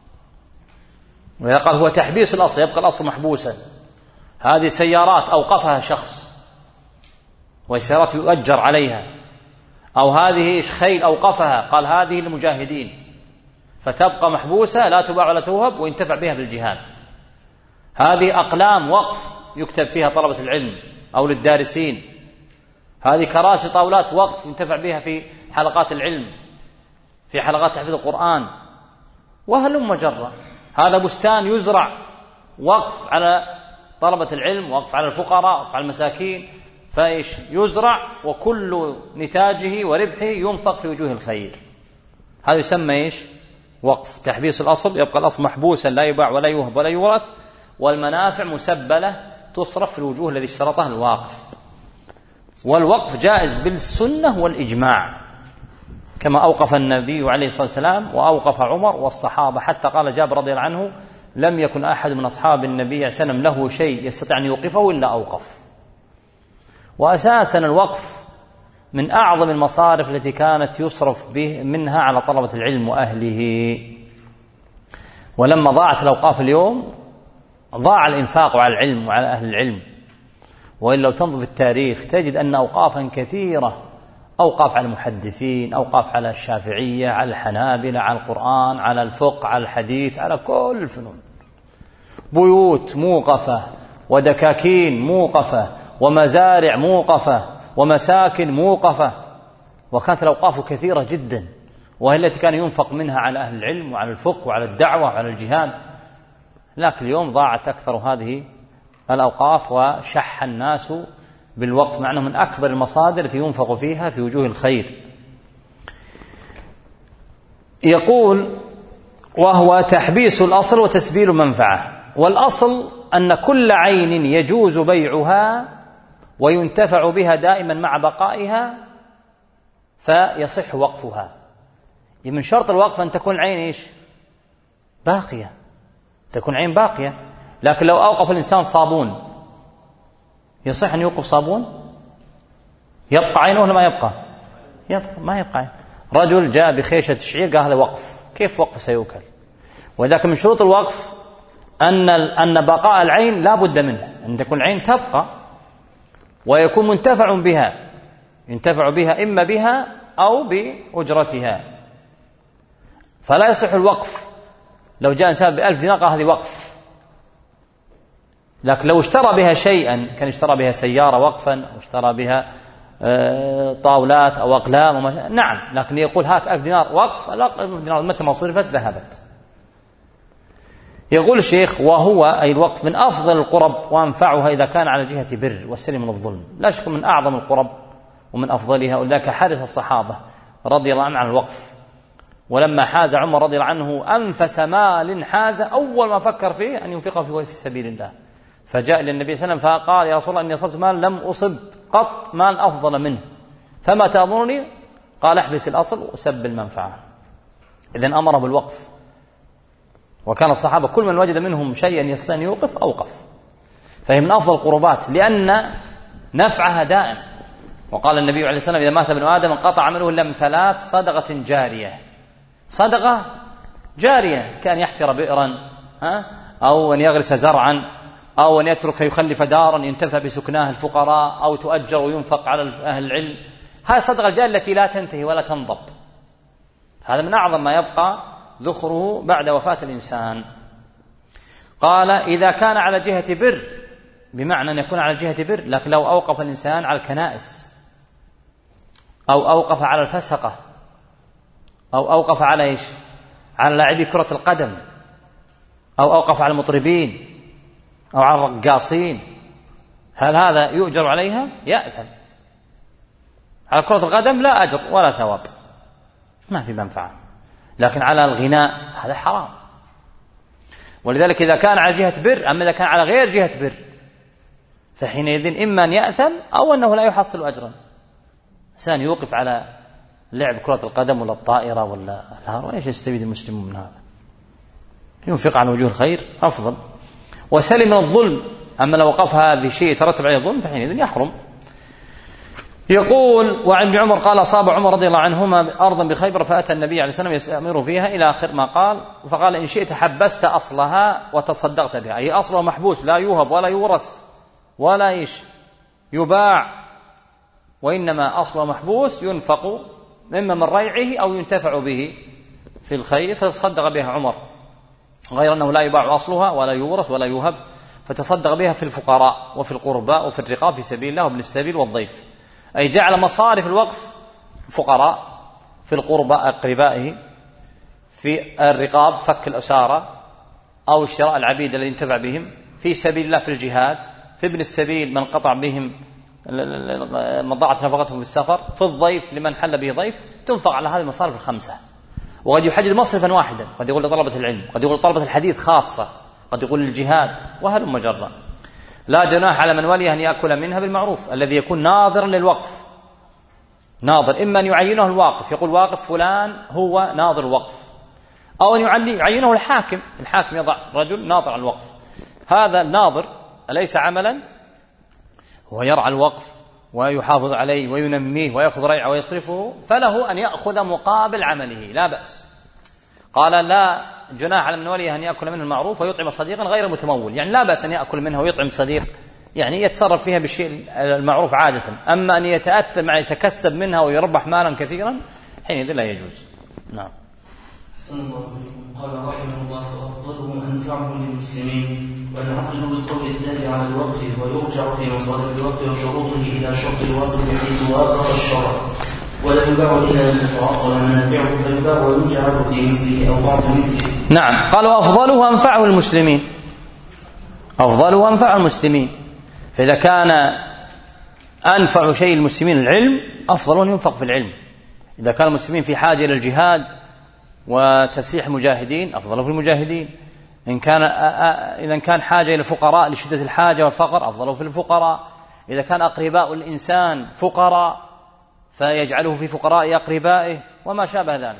ويقال هو تحبيس الأصل، يبقى الأصل محبوسا. هذه سيارات أوقفها شخص والسيارات يؤجر عليها، أو هذه خيل أوقفها قال هذه للمجاهدين، فتبقى محبوسة لا تباع ولا توهب وينتفع بها بالجهاد. هذه أقلام وقف يكتب فيها طلبة العلم أو للدارسين، هذه كراسي طاولات وقف ينتفع بها في حلقات العلم، في حلقات تحفيظ القرآن، وهلم مجرة. هذا بستان يزرع وقف على طلبة العلم، وقف على الفقراء، وقف على المساكين، فإيش يزرع وكل نتاجه وربحه ينفق في وجوه الخير. هذا يسمى إيش؟ وقف. تحبيس الأصل، يبقى الأصل محبوسا لا يباع ولا يوهب ولا يورث، والمنافع مسبلة تصرف في الوجوه الذي اشترطها الواقف. والوقف جائز بالسنة والإجماع، كما أوقف النبي عليه الصلاة والسلام وأوقف عمر والصحابة، حتى قال جابر رضي الله عنه: لم يكن أحد من أصحاب النبي عليه الصلاة والسلام له شيء يستطيع أن يوقفه إلا أوقف. وأساسا الوقف من أعظم المصارف التي كانت يصرف منها على طلبة العلم وأهله. ولما ضاعت الأوقاف اليوم ضاع الإنفاق على العلم وعلى أهل العلم. وإن لو تنظر في التاريخ تجد أن أوقافا كثيرة، أوقاف على المحدثين، أوقاف على الشافعية، على الحنابلة، على القرآن، على الفقه، على الحديث، على كل الفنون، بيوت موقفة ودكاكين موقفة ومزارع موقفة ومساكن موقفة. وكانت الأوقاف كثيرة جدا، وهي التي كان ينفق منها على أهل العلم وعلى الفقه وعلى الدعوة وعلى الجهاد. لكن اليوم ضاعت أكثر هذه الأوقاف وشح الناس بالوقف، مع أنه من أكبر المصادر التي ينفق فيها في وجوه الخير. يقول: وهو تحبيس الأصل وتسبيل المنفعة. والأصل أن كل عين يجوز بيعها وينتفع بها دائما مع بقائها فيصح وقفها. من شرط الوقف أن تكون العين إيش؟ باقية، تكون عين باقية. لكن لو أوقف الإنسان صابون يصح أن يوقف صابون؟ يبقى عينه ولا ما يبقى؟ ما يبقى عين. رجل جاء بخيشة الشعير قال هذا وقف، كيف وقف سيوكل؟ وذلك من شروط الوقف أن بقاء العين لا بد منه، أن تكون العين تبقى ويكون منتفع بها، ينتفع بها إما بها أو بأجرتها، فلا يصح الوقف. لو جاء إنسان ب1000 دينار قال هذه وقف. لكن لو اشترى بها شيئا، كان اشترى بها سيارة وقفا أو اشترى بها طاولات أو أقلام نعم، لكن يقول هاك 1000 دينار وقف، 1000 دينار متى ما صرفت ذهبت. يقول الشيخ: وهو أي الوقف من أفضل القرب وأنفعها إذا كان على جهة بر والسلم من الظلم. لا شك من أعظم القرب ومن أفضلها، ولذلك حرص الصحابة رضي الله عنهم على الوقف، ولما حاز عمر رضي الله عنه أنفس مال حاز أول ما فكر فيه أن ينفقه في سبيل الله، فجاء إلى النبي صلى الله عليه وسلم فقال: يا رسول الله إني أصبت مال لم أصب قط مال أفضل منه، فما تأمرني؟ قال: احبس الأصل وسب المنفعة. إذن أمر بالوقف، وكان الصحابة كل من وجد منهم شيئا يستطيع أن يوقف أوقف، فهي من أفضل القربات لأن نفعها دائم. وقال النبي عليه الصلاة والسلام: إذا مات ابن آدم انقطع عمله إلا من 3: صدقة جارية. صدقة جارية كان يحفر بئرا، أو أن يغرس زرعا، أو أن يترك يخلف دارا ينتفع بسكناه الفقراء، أو تؤجر وينفق على أهل العلم. هذه الصدقة الجارية التي لا تنتهي ولا تنضب، هذا من أعظم ما يبقى ذخره بعد وفاة الإنسان. قال: إذا كان على جهة بر، بمعنى أن يكون على جهة بر، لكن لو أوقف الإنسان على الكنائس، أو أوقف على الفسقة، أو أوقف على إيش؟ على لاعبي كرة القدم، أو أوقف على المطربين، أو على الرقاصين، هل هذا يؤجر عليها؟ يأثم. على كرة القدم لا أجر ولا ثواب، ما في منفعة، لكن على الغناء هذا حرام. ولذلك إذا كان على جهة بر، أما إذا كان على غير جهة بر فحينئذ إما أن يأثم أو أنه لا يحصل أجرا. إنسان يوقف على لعب كرة القدم ولا الطائرة ولا الهار، إيش يستفيد المسلمون من هذا؟ ينفق عن وجوه الخير أفضل، وسلم من الظلم. أما لو وقفها بشيء يترتب عليه الظلم فحينئذ يحرم. يقول: وعن ابن عمر قال: أصاب عمر رضي الله عنهما أرضا بخيبر فأتى النبي عليه الصلاة والسلام يستأمر فيها إلى آخر ما قال، فقال: إن شئت حبست أصلها وتصدقت بها. أي أصلها محبوس لا يوهب ولا يورث ولا إيش يباع، وإنما أصله محبوس ينفق إما من ريعه أو ينتفع به في الخير، فتصدق بها عمر، غير أنه لا يباع أصلها ولا يورث ولا يوهب، فتصدق بها في الفقراء وفي القرباء وفي الرقاب في سبيل الله وابن السبيل والضيف. أي جعل مصارف الوقف فقراء، في القرباء أقربائه، في الرقاب فك الأسارة أو شراء العبيد الذين ينتفع بهم، في سبيل الله في الجهاد، في ابن السبيل من قطع بهم من ضاعت نفقتهم في السفر، في الضيف لمن حل به ضيف. تنفق على هذه المصارف الخمسة. وقد يحدد مصرفا واحدا، قد يقول لطلبة العلم، قد يقول لطلبة الحديث خاصة، قد يقول للجهاد، وهل مجرى. لا جناح على من ولي أن يأكل منها بالمعروف، الذي يكون ناظرا للوقف، ناظر، إما أن يعينه الواقف، يقول واقف فلان هو ناظر الوقف، أو أن يعينه الحاكم يضع رجل ناظر على الوقف. هذا الناظر أليس عملا؟ هو يرعى الوقف ويحافظ عليه وينميه ويأخذ ريعه ويصرفه، فله أن يأخذ مقابل عمله، لا بأس. قال: لا جناح على من وليه أن يأكل منه المعروف ويطعم صديقا غير متمول، يعني لا بأس أن يأكل منها ويطعم صديق، يعني يتصرف فيها بالشيء المعروف عادة. أما أن يتأثر مع يتكسب منها ويربح مالا كثيرا حينئذ لا يجوز. نعم. قال رحمه الله: فأفضلهم أنفعهم للمسلمين. والعقل بالقول الدال على الوقف، ويرجع في مصادر الوقف وشروطه إلى شرط الوقف حيث وافق الشرع، ولا يباع إلا أن تتعطل منافعه فيباع ويجعل في مثله أو بعض مثله. نعم. قالوا: أفضله أنفعه المسلمين، أفضله أنفع المسلمين. فإذا كان أنفع شيء المسلمين العلم، أفضل أن ينفق في العلم. إذا كان المسلمين في حاجة إلى الجهاد وتسليح المجاهدين، أفضل في المجاهدين. إذا كان حاجة إلى الفقراء لشدة الحاجة والفقر، أفضل في الفقراء. إذا كان أقرباء الإنسان فقراء فيجعله في فقراء أقربائه وما شابه ذلك.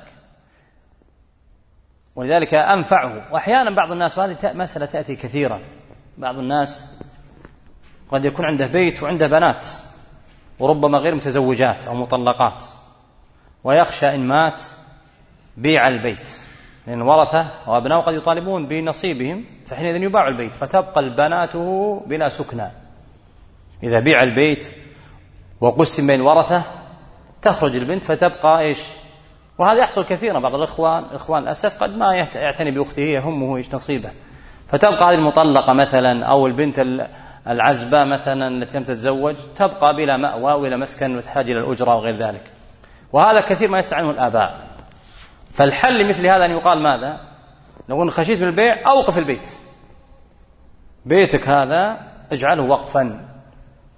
ولذلك أنفعه. وأحيانا بعض الناس، وهذه مسألة تأتي كثيرا، بعض الناس قد يكون عنده بيت وعنده بنات وربما غير متزوجات أو مطلقات، ويخشى إن مات بيع البيت، لأن ورثة وأبناء قد يطالبون بنصيبهم، فحينئذ يباع البيت فتبقى البنات بلا سكنى. إذا بيع البيت وقسم بين ورثة تخرج البنت فتبقى إيش. وهذا يحصل كثيرا. بعض الإخوان للأسف قد ما يعتني بأخته، يهمه إيش نصيبه، فتبقى هذه المطلقة مثلا أو البنت العزبة مثلا التي لم تتزوج تبقى بلا مأوى ولا مسكن وتحتاج إلى الأجرة وغير ذلك. وهذا كثير ما يستعنه الآباء. فالحل لمثل هذا أن يقال ماذا؟ لو خشيت من البيع أوقف البيت، بيتك هذا اجعله وقفا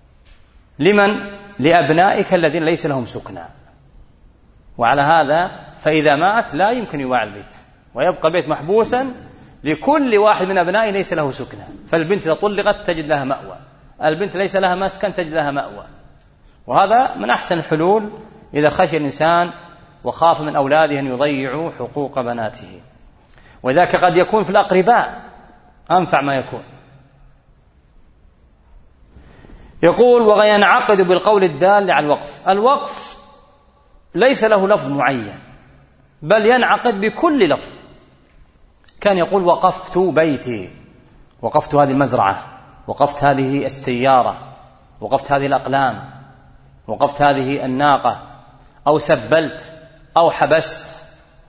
لمن؟ لأبنائك الذين ليس لهم سكنى. وعلى هذا فإذا مات لا يمكن يباع البيت، ويبقى البيت محبوسا لكل واحد من أبنائه ليس له سكنة. فالبنت إذا طلقت تجد لها مأوى، البنت ليس لها مسكن تجد لها مأوى. وهذا من أحسن الحلول إذا خشي الإنسان وخاف من أولاده أن يضيعوا حقوق بناته. وذاك قد يكون في الأقرباء أنفع ما يكون. يقول: وينعقد بالقول الدال على الوقف. الوقف ليس له لفظ معين، بل ينعقد بكل لفظ. كان يقول: وقفت بيتي، وقفت هذه المزرعة، وقفت هذه السيارة، وقفت هذه الأقلام، وقفت هذه الناقة، أو سبلت، أو حبست،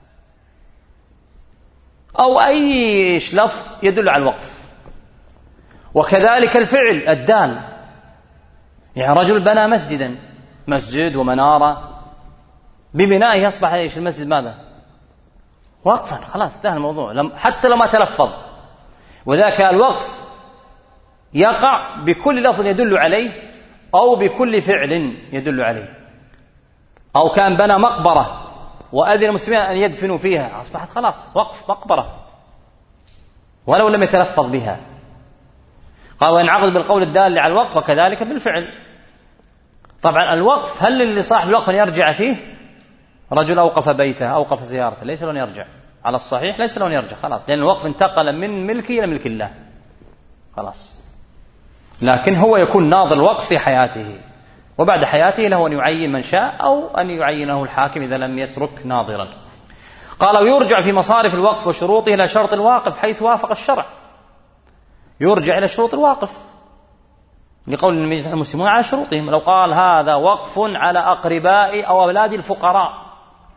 أو أي لفظ يدل على الوقف. وكذلك الفعل الدال، يعني رجل بنى مسجدا، مسجد ومنارة، ببنائه أصبح المسجد ماذا؟ وقفا، خلاص انتهى الموضوع، حتى لو ما تلفظ. وذاك الوقف يقع بكل لفظ يدل عليه، أو بكل فعل يدل عليه. أو كان بنى مقبرة وأذن المسلمين أن يدفنوا فيها، أصبحت خلاص وقف مقبرة ولو لم يتلفظ بها. قال: وينعقد بالقول الدال على الوقف، وكذلك بالفعل. طبعا الوقف هل لصاحب الوقف أن يرجع فيه؟ رجل أوقف بيته، أوقف سيارته، ليس له أن يرجع. على الصحيح ليس له أن يرجع، خلاص، لأن الوقف انتقل من ملكه إلى ملك الله، خلاص. لكن هو يكون ناظر الوقف في حياته، وبعد حياته له أن يعين من شاء، أو أن يعينه الحاكم إذا لم يترك ناظرا. قال: ويرجع في مصارف الوقف وشروطه إلى شرط الواقف حيث وافق الشرع. يرجع إلى شروط الواقف لقول المسلمون على شروطهم. لو قال: هذا وقف على أقربائي أو أولاد الفقراء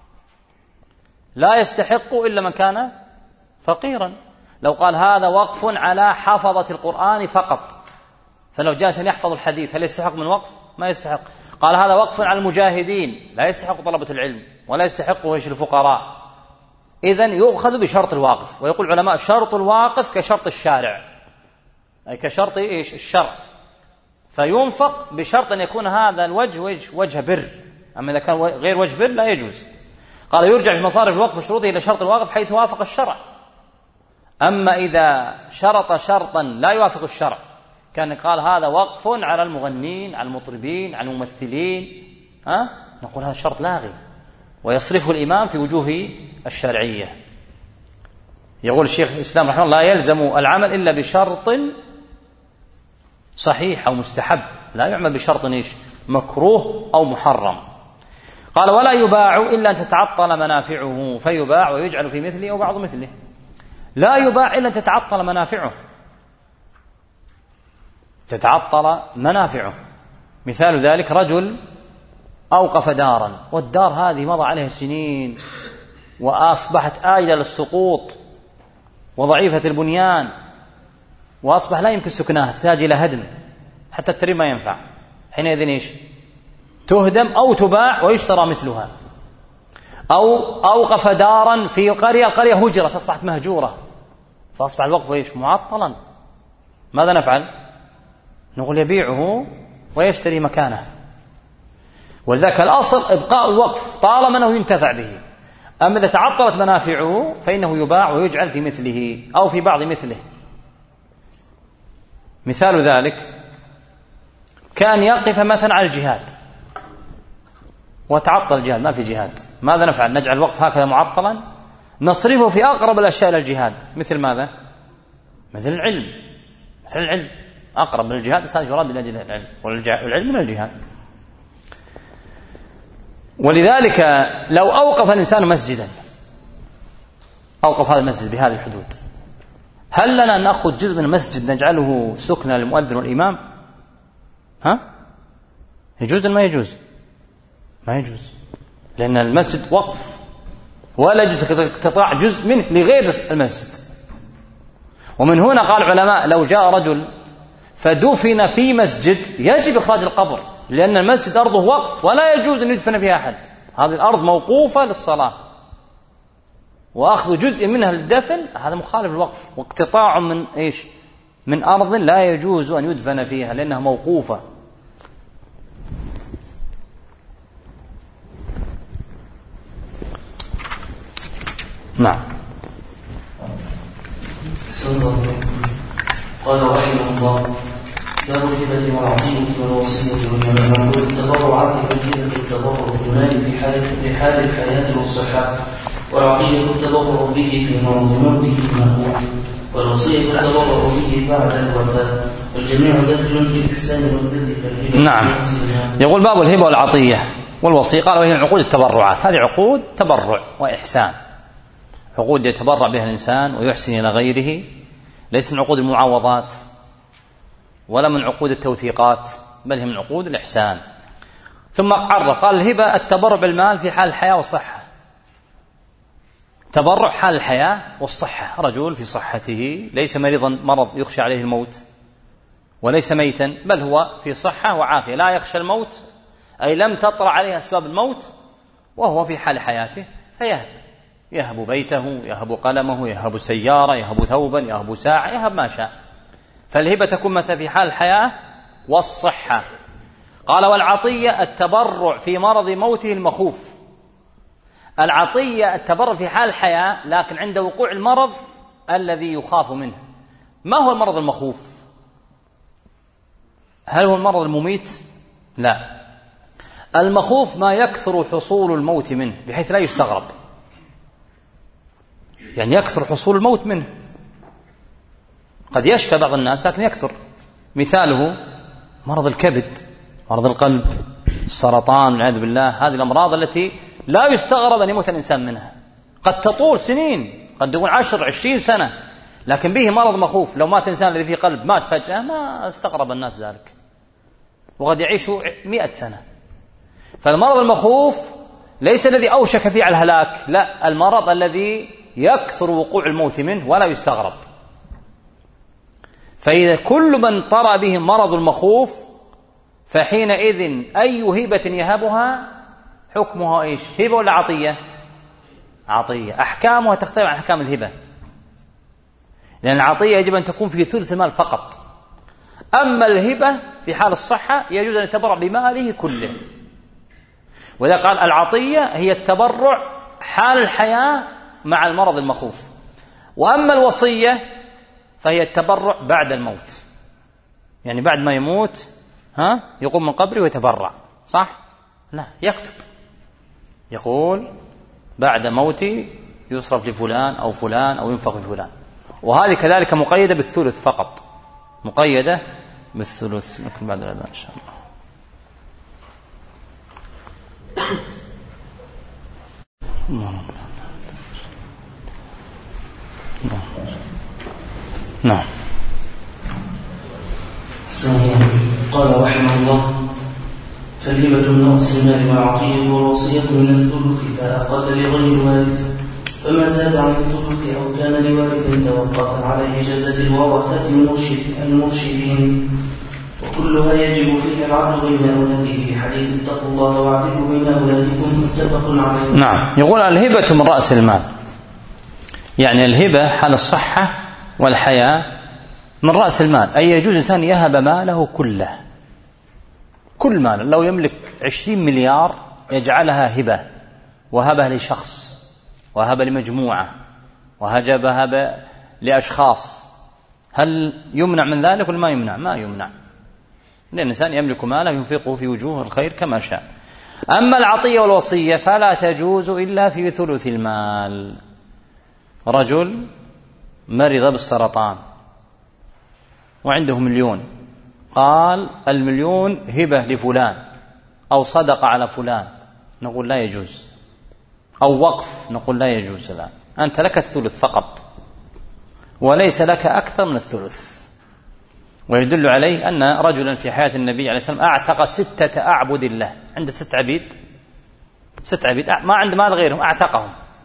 لا يستحق إلا من كان فقيرا. لو قال: هذا وقف على حفظة القرآن فقط، فلو جالس أن يحفظ الحديث هل يستحق من وقف؟ ما يستحق. قال: هذا وقف على المجاهدين، لا يستحق طلبة العلم ولا يستحقه الفقراء. إذن يؤخذ بشرط الواقف. ويقول العلماء: شرط الواقف كشرط الشارع، أي كشرط الشرع، فينفق بشرط أن يكون هذا الوجه وجه بر، أما إذا كان غير وجه بر لا يجوز. قال: يرجع في مصارف الوقف وشروطه إلى شرط الواقف حيث وافق الشرع. أما إذا شرط شرطا لا يوافق الشرع، كان قال: هذا وقف على المغنين، على المطربين، على الممثلين، نقول هذا الشرط لاغي، ويصرفه الإمام في وجوه الشرعية. يقول الشيخ الإسلام رحمه الله: لا يلزم العمل إلا بشرط صحيح أو مستحب، لا يعمل بشرط مكروه أو محرم. قال: ولا يباع إلا أن تتعطل منافعه، فيباع ويجعل في مثله أو بعض مثله. لا يباع إلا أن تتعطل منافعه، تتعطل منافعه. مثال ذلك: رجل أوقف دارا، والدار هذه مضى عليها سنين وأصبحت آيلة للسقوط وضعيفة البنيان، وأصبح لا يمكن سكنها، تحتاج إلى هدم، حتى الترميم ما ينفع. حينئذ تهدم أو تباع ويشترى مثلها. أو أوقف دارا في قرية، القرية هجرت، أصبحت مهجورة، فأصبح الوقف معطلا. ماذا نفعل؟ نقول: يبيعه ويشتري مكانه. ولذلك الأصل إبقاء الوقف طالما أنه ينتفع به. أما إذا تعطلت منافعه فإنه يباع ويجعل في مثله أو في بعض مثله. مثال ذلك: كان يقف مثلا على الجهاد وتعطل الجهاد، ما في جهاد، ماذا نفعل؟ نجعل الوقف هكذا معطلا، نصرفه في أقرب الأشياء إلى الجهاد. مثل ماذا؟ مثل العلم، مثل العلم أقرب من الجهاد، هذا يراد إلى أجل العلم، والعلم من الجهاد. ولذلك لو أوقف الإنسان مسجدا، أوقف هذا المسجد بهذه الحدود، هل لنا أن نأخذ جزء من المسجد نجعله سكنة للمؤذن والإمام؟ يجوز ما يجوز؟ ما يجوز، لأن المسجد وقف، ولا يجوز اقتطاع جزء منه لغير المسجد. ومن هنا قال العلماء: لو جاء رجل فدفن في مسجد يجب إخراج القبر، لأن المسجد أرضه وقف ولا يجوز أن يدفن فيها أحد، هذه الأرض موقوفة للصلاة، وأخذ جزء منها للدفن هذا مخالف الوقف، واقتطاع من أرض لا يجوز أن يدفن فيها لأنها موقوفة. نعم. قال رحمه الله: باب الهبة والعطية والوصية والمنعوت التبرعات، فالهبة التبرع بالمال في حال الحياة والصحة، والعطية التبرع به في مرض موته المخوف، والوصية التبرع به بعد الوفاة، والجميع داخل في الإحسان والبر فالهبة. نعم. يقول باب الهبة والعطية والوصية، قال وهي عقود التبرعات. هذه عقود تبرع وإحسان، عقود يتبرع بها الإنسان ويحسن إلى غيره، ليس من عقود المعاوضات ولا من عقود التوثيقات، بل هي من عقود الإحسان. ثم عرف قال الهبة التبرع بالمال في حال الحياة والصحة. تبرع حال الحياة والصحة، رجل في صحته ليس مريضا مرض يخشى عليه الموت، وليس ميتا، بل هو في صحة وعافية لا يخشى الموت، أي لم تطرأ عليه أسباب الموت، وهو في حال حياته يهب بيته، يهب قلمه، يهب سيارة، يهب ثوبا، يهب ساعة، يهب ما شاء. فالهبة تكون متى؟ في حال الحياة والصحة. قال والعطية التبرع في مرض موته المخوف. العطية التبرع في حال الحياة، لكن عند وقوع المرض الذي يخاف منه. ما هو المرض المخوف؟ هل هو المرض المميت؟ لا، المخوف ما يكثر حصول الموت منه بحيث لا يستغرب، يعني يكثر حصول الموت منه. قد يشفى بعض الناس لكن يكثر. مثاله مرض الكبد، مرض القلب، السرطان والعياذ بالله. هذه الأمراض التي لا يستغرب أن يموت الإنسان منها، قد تطول سنين، قد تكون 10-20 سنة، لكن به مرض مخوف. لو مات إنسان الذي في قلب مات فجأة ما استغرب الناس ذلك، وقد يعيش 100 سنة. فالمرض المخوف ليس الذي أوشك فيه على الهلاك، لا، المرض الذي يكثر وقوع الموت منه ولا يستغرب. فإذا كل من طرأ به مرض المخوف فحينئذ أي هبة يهبها حكمها إيش؟ هبة ولا عطية؟ عطية. أحكامها تختلف عن أحكام الهبة، لأن العطية يجب أن تكون في ثلث المال فقط. أما الهبة في حال الصحة يجوز أن يتبرع بماله كله. وإذا قال العطية هي التبرع حال الحياة مع المرض المخوف. وأما الوصية فهي التبرع بعد الموت، يعني بعد ما يموت يقوم من قبره ويتبرع، صح؟ لا، يكتب، يقول بعد موتي يصرف لفلان أو فلان أو ينفق لفلان. وهذه كذلك مقيدة بالثلث فقط، مقيدة بالثلث. نكمل بعد الأذان إن شاء الله. نعم. قال رحمه الله: فالهبة من رأس المال والعطية والوصية من الثلث فأقل لغير وارث، فما زاد عن الثلث أو كان لوارث توقف على إجازة الورثة المرشدين، وكلها يجب فيها العدل بين أولاده لحديث اتقوا الله واعدلوا بين أولادكم متفق عليه. نعم. يقول الهبة من رأس المال، يعني الهبة حال الصحة والحياة من رأس المال، أي يجوز إنسان يهب ماله كله، كل مال. لو يملك 20 مليار يجعلها هبة، وهبها لشخص، وهب لمجموعة، وهب لأشخاص. هل يمنع من ذلك ولا ما يمنع؟ ما يمنع، لأن الإنسان يملك ماله ينفقه في وجوه الخير كما شاء. أما العطية والوصية فلا تجوز إلا في ثلث المال. رجل مرض بالسرطان وعنده 1,000,000، قال 1,000,000 هبة لفلان أو صدق على فلان، نقول لا يجوز، أو وقف، نقول لا يجوز. الآن أنت لك الثلث فقط، وليس لك أكثر من الثلث. ويدل عليه أن رجلا في حياة النبي عليه السلام أعتق 6 أعبد الله، عنده 6 عبيد، 6 عبيد ما عنده مال غيرهم، أعتقهم،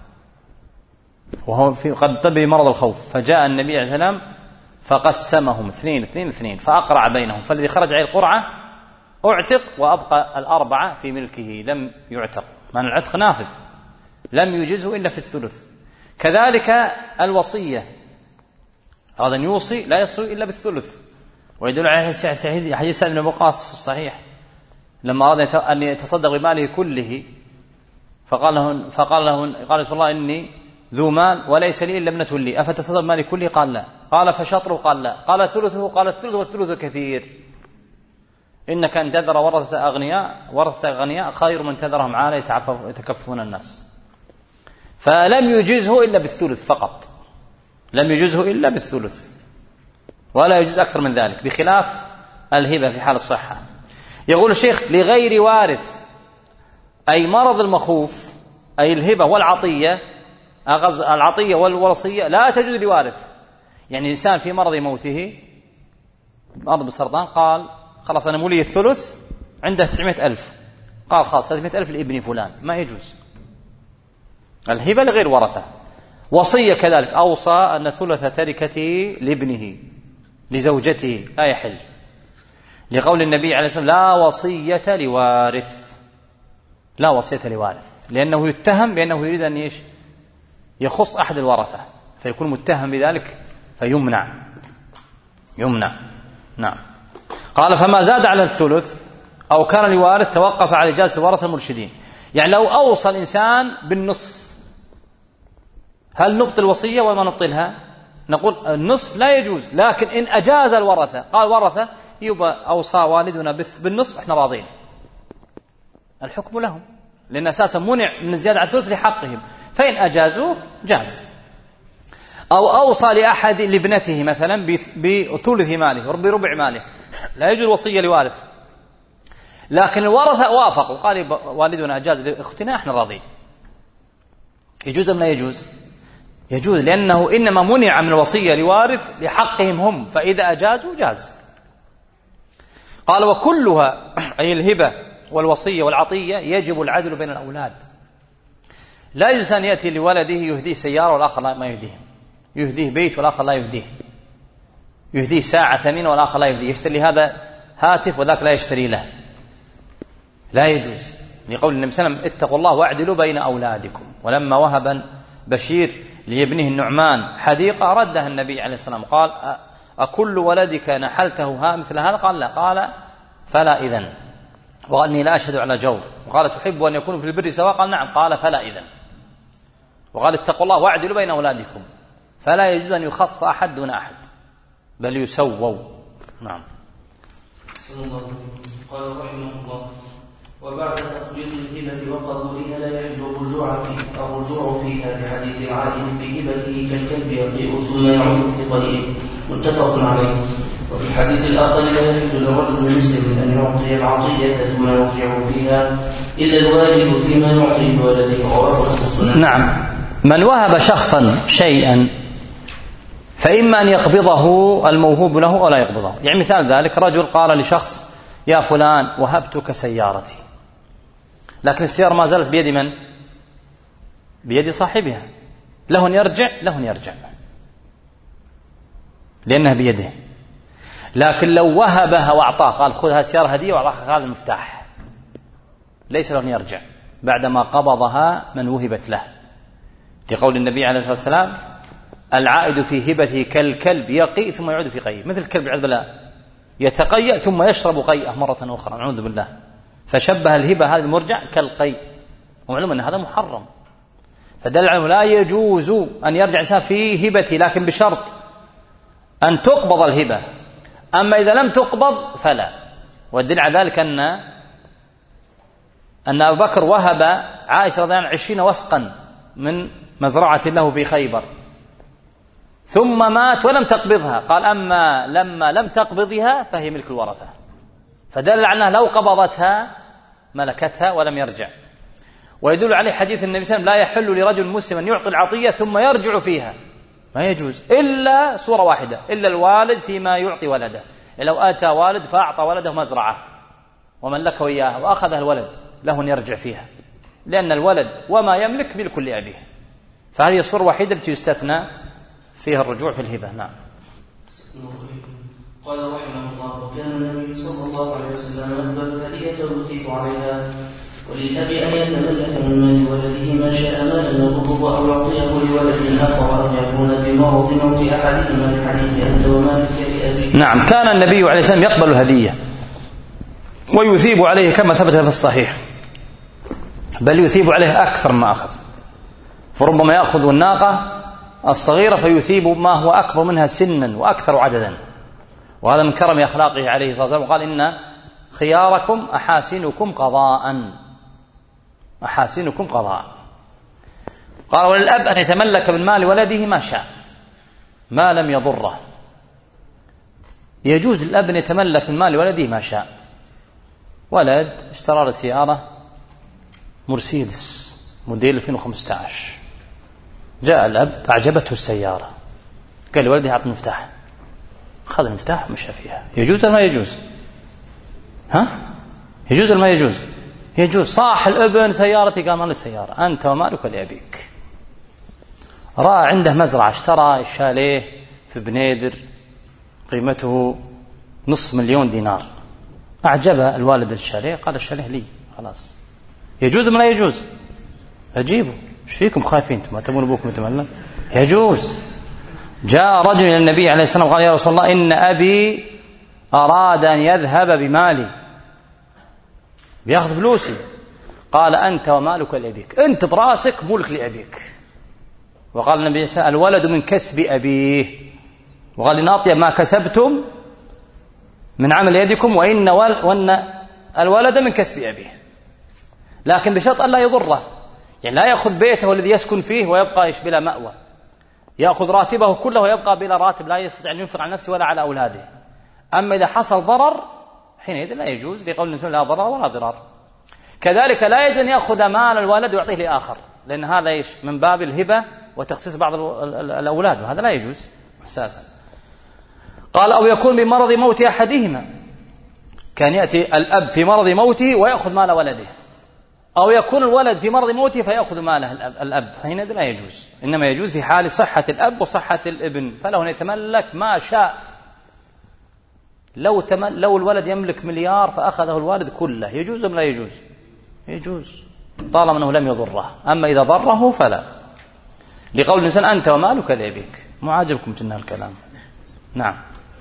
وهو قد طب بمرض الخوف. فجاء النبي عليه السلام فقسمهم 2-2-2، فأقرع بينهم، فالذي خرج عليه القرعة أعتق، وأبقى 4 في ملكه لم يعتق، من العتق نافذ لم يجزه إلا في الثلث. كذلك الوصية، أراد أن يوصي لا يصل إلا بالثلث. ويدل عليه حديث سعد بن أبي وقاص في الصحيح لما أراد أن يتصدق بماله كله، قال رسول الله: إني ذو مال وليس لي إلا ابنة لي أفتصدق مالي كله؟ قال لا. قال فشطره؟ قال لا. قال ثلثه؟ قال الثلث والثلث كثير. إنك أن تذر ورثة أغنياء خير من تذرهم عالة يتكفون الناس. فلم يجزه إلا بالثلث فقط، لم يجزه إلا بالثلث، ولا يجوز أكثر من ذلك، بخلاف الهبة في حال الصحة. يقول الشيخ لغير وارث، أي مرض المخوف، أي الهبة والعطية، العطية والوصية لا تجوز لوارث. يعني الإنسان في مرض موته، مرض بالسرطان، قال خلاص أنا مولي الثلث، عنده 900,000، قال خلاص 300,000 لابن فلان، ما يجوز. الهبة لغير ورثة. وصية كذلك، أوصى أن ثلث تركته لابنه لزوجته، لا يحل، لقول النبي عليه الصلاة والسلام لا وصية لوارث، لا وصية لوارث، لأنه يتهم بأنه يريد أن يخص أحد الورثة، فيكون متهم بذلك فيمنع. نعم. قال فما زاد على الثلث أو كان لوارث توقف على إجازة الورثة المرشدين. يعني لو أوصى الإنسان بالنصف، هل نبطل الوصية ولا ما نبطلها؟ نقول النصف لا يجوز، لكن إن أجاز الورثة، قال ورثة يبقى أوصى والدنا بالنصف، إحنا راضين، الحكم لهم، لأن أساسا منع من الزيادة على الثلث لحقهم، فإن أجازوه جاز. أو أوصى لأحد لابنته مثلا بثلث ماله بربع ماله، لا يجوز وصية لوارث، لكن الورثة وافقوا، قال والدنا أجاز لأختنا، إحنا راضين. يجوز أم لا يجوز؟ يجوز، لأنه إنما منع من الوصية لوارث لحقهم هم، فإذا أجازوا جاز. قال وكلها، أي الهبة والوصية والعطية، يجب العدل بين الأولاد. لا يجوز أن يأتي لولده يهديه سيارة والآخر لا ما يهديه، يهديه بيت والآخر لا يهديه، يهديه ساعة ثمينة والآخر لا يهديه، يشتري هذا هاتف وذاك لا يشتري له، لا يجوز، لقول النبي صلى الله عليه وسلم اتقوا الله واعدلوا بين أولادكم. ولما وهب بشير لابنه النعمان حديقة ردها النبي عليه الصلاة والسلام، قال أكل ولدك نحلته مثل هذا؟ قال لا، قال فلا إذن، وقال إني لا أشهد على جور، وقال تحب أن يكونوا في البر سواء؟ قال نعم، قال فلا إذن، وقال اتقوا الله واعدلوا بين أولادكم، فلا يجوز أن يخص أحد دون أحد، بل يسووا. نعم. قال رحمه الله وبعد تقبيل الهبة وقبولها لا يحل الرجوع فيها لحديث العائد في هبته كالكلب يقيء ثم يعود في قليل، متفق عليه. وفي الحديث الآخر لا يحل لرجل مسلم أن يعطي العطية ثم يرجع فيها إلا الوالد فيما يعطي لولده، رواه السنن. نعم. من وهب شخصا شيئا فإما أن يقبضه الموهوب له أو لا يقبضه. يعني مثال ذلك، رجل قال لشخص يا فلان وهبتك سيارتي، لكن السيارة ما زالت بيد من؟ بيد صاحبها، له أن يرجع، له أن يرجع لأنها بيده. لكن لو وهبها وأعطاه، قال خذها السيارة هدية وأعطاك هذا المفتاح، ليس له أن يرجع بعدما قبضها من وهبت له، لقول النبي عليه الصلاة والسلام العائد في هبته كالكلب يقيء ثم يعود في قيء، مثل الكلب عياذ بالله يتقيأ ثم يشرب قيئة مرة أخرى، نعوذ بالله. فشبه الهبة هذا المرجع كالقيء، ومعلوم أن هذا محرم، فدل على لا يجوز أن يرجع الإنسان في هبته، لكن بشرط أن تقبض الهبة، أما إذا لم تقبض فلا. والدليل على ذلك أن أبو بكر وهب عائشة رضي الله عنها 20 وسقا من مزرعة له في خيبر، ثم مات ولم تقبضها، قال أما لما لم تقبضها فهي ملك الورثة، فدل على أنها لو قبضتها ملكتها ولم يرجع. ويدل عليه حديث النبي صلى الله عليه وسلم لا يحل لرجل مسلم أن يعطي العطية ثم يرجع فيها، ما يجوز، إلا صورة واحدة، إلا الوالد فيما يعطي ولده. لو أتى والد فأعطى ولده مزرعة وملكه إياها وأخذها الولد، له أن يرجع فيها، لأن الولد وما يملك ملك لأبيه، فهذه الصورة الوحيدة التي يستثنى فيها الرجوع في الهبة. نعم. قال رحمه الله وكان النبي صلى الله عليه وسلم يقبل هدية يثيب عليها، وللأب أن يتملك من مال ولده ما شاء مالا يضره أو يعطيه لولد آخر، أن يكون بمرض موت أحدهما لحديث أنت ومالك لأبيك. نعم. كان النبي عليه السلام يقبل الهدية ويثيب عليه كما ثبت في الصحيح، بل يثيب عليه أكثر ما أخذ، فربما يأخذ الناقة الصغيرة فيثيب ما هو أكبر منها سنا وأكثر عددا، وهذا من كرم أخلاقه عليه الصلاة والسلام. وقال إن خياركم أحاسنكم قضاء، أحاسنكم قضاء. قال وللأب أن يتملك بالمال ولده ما شاء ما لم يضره. يجوز للأب أن يتملك بالمال ولده ما شاء. ولد اشترى له سيارة مرسيدس موديل 2015، جاء الأب أعجبته السيارة، قال لولده أعطني المفتاح، أخذ المفتاح ومشى فيها. يجوز ولا ما يجوز؟ يجوز ولا ما يجوز؟ يجوز. صاح الابن سيارتي، قال ما السيارة، أنت ومالك لأبيك. رأى عنده مزرعة، اشترى الشاليه في بنيدر قيمته $500,000 دينار، أعجب الوالد الشاليه، قال الشاليه لي خلاص. يجوز ولا لا يجوز؟ أجيبه، ايش فيكم خايفين ما تبون ابوكم يتملك؟ يجوز. جاء رجل الى النبي عليه الصلاه والسلام قال يا رسول الله ان ابي اراد ان يذهب بمالي بياخذ فلوسي. قال انت ومالك لابيك، انت براسك ملك لابيك. وقال النبي صلى الله عليه وسلم الولد من كسب ابيه، وقال ان اطيب ما كسبتم من عمل يدكم وان الولد من كسب ابيه، لكن بشرط ان لا يضره. يعني لا يأخذ بيته الذي يسكن فيه ويبقى بلا مأوى، يأخذ راتبه كله ويبقى بلا راتب، لا يستطيع أن ينفق على نفسه ولا على أولاده. أما إذا حصل ضرر حينئذ لا يجوز، لقول النبي لا ضرر ولا ضرار. كذلك لا يجوز أن يأخذ مال الولد ويعطيه لآخر، لأن هذا من باب الهبة وتخصيص بعض الأولاد، وهذا لا يجوز أساسا. قال أو يكون بمرض موت أحدهما، كان يأتي الأب في مرض موته ويأخذ مال ولده، أو يكون الولد في مرض موته فيأخذ ماله الأب، فهنا لا يجوز. إنما يجوز في حال صحة الأب وصحة الابن، فله أن يتملك ما شاء. لو الولد يملك مليار فأخذه الوالد كله، يجوز أم لا يجوز؟ يجوز طالما أنه لم يضره. أما إذا ضره فلا، لقول الإنسان أنت ومالك لأبيك. معاجبكم جنة الكلام. نعم.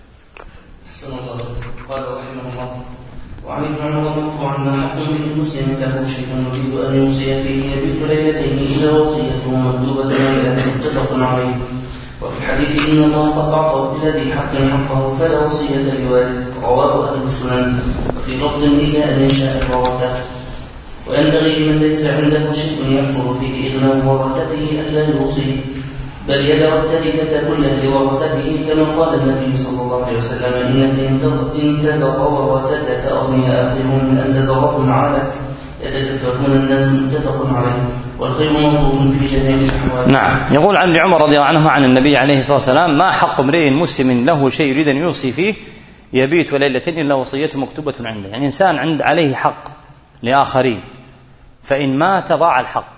أحسن الله. قال رحمه الله وعن ابن عمر مرفوعا ما حق بالمسلم له شيء يريد ان يوصي فيه يبيت ليلتين اذا وصيته مكتوبه متفق عليه. وفي الحديث ان الله قد اعطى الذي حق حقه فلا وصيه لوارث، رواه اهل السنن. وفي لفظ الا ان يشاء الورثه. وينبغي لمن ليس عنده شيء يحصل فيه اغناء ورثته الا يوصي، بل يدع التركة كلها لورثته، كما قال النبي صلى الله عليه وسلم إنك إن تذر ورثتك أغنياء خير من أن تذرهم عالة يتكففون الناس، متفق عليه. والخير مطلوب في جميع الأحوال. نعم. يقول عن ابن عمر رضي الله عنهما عن النبي عليه الصلاة والسلام ما حق امرئ مسلم له شيء يريد أن يوصي فيه يبيت ليلتين إلا وصيته مكتوبة عنده. يعني إنسان عليه حق لآخرين، فإن مات ضاع الحق،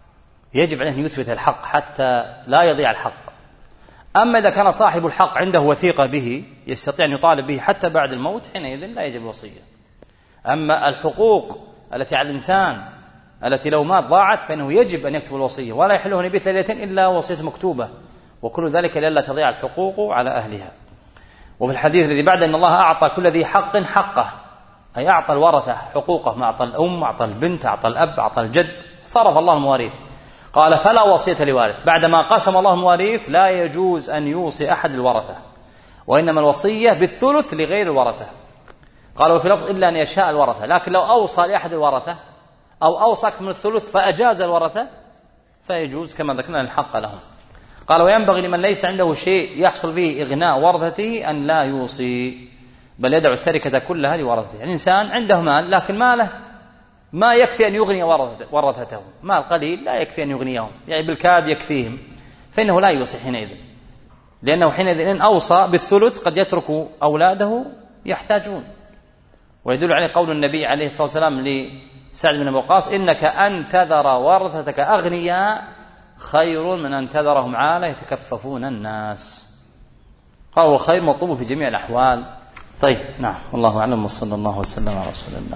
يجب عليه أن يثبت الحق حتى لا يضيع الحق. أما إذا كان صاحب الحق عنده وثيقة به يستطيع أن يطالب به حتى بعد الموت، حينئذ لا يجب الوصية. أما الحقوق التي على الإنسان التي لو مات ضاعت فإنه يجب أن يكتب الوصية، ولا يحله أن يبيت ليلتين إلا وصية مكتوبة، وكل ذلك لئلا تضيع الحقوق على أهلها. وفي الحديث الذي بعد أن الله أعطى كل ذي حق حقه، أي أعطى الورثة حقوقه، ما أعطى الأم، أعطى البنت، أعطى الأب، أعطى الجد، صرف الله المواريث. قال فلا وصية لوارث، بعدما قسم الله المواريث لا يجوز أن يوصي أحد الورثة، وإنما الوصية بالثلث لغير الورثة. قال وفي لفظ إلا أن يشاء الورثة، لكن لو أوصى لأحد الورثة أو أوصى أكثر من الثلث فأجاز الورثة فيجوز كما ذكرنا الحق لهم. قال وينبغي لمن ليس عنده شيء يحصل به إغناء ورثته أن لا يوصي، بل يدع التركة كلها لورثته. يعني إنسان عنده مال لكن ماله ما يكفي أن يغني ورثته، مال قليل لا يكفي أن يغنيهم، يعني بالكاد يكفيهم، فإنه لا يوصي حينئذ، لأنه حينئذ إن أوصى بالثلث قد يترك أولاده يحتاجون. ويدل عليه قول النبي عليه الصلاة والسلام لسعد بن أبي وقاص إنك أن تذر ورثتك أغنياء خير من أن تذرهم عالة يتكففون الناس. قال والخير مطلوب في جميع الأحوال. طيب نعم، والله أعلم، وصلى الله وسلم على رسول الله.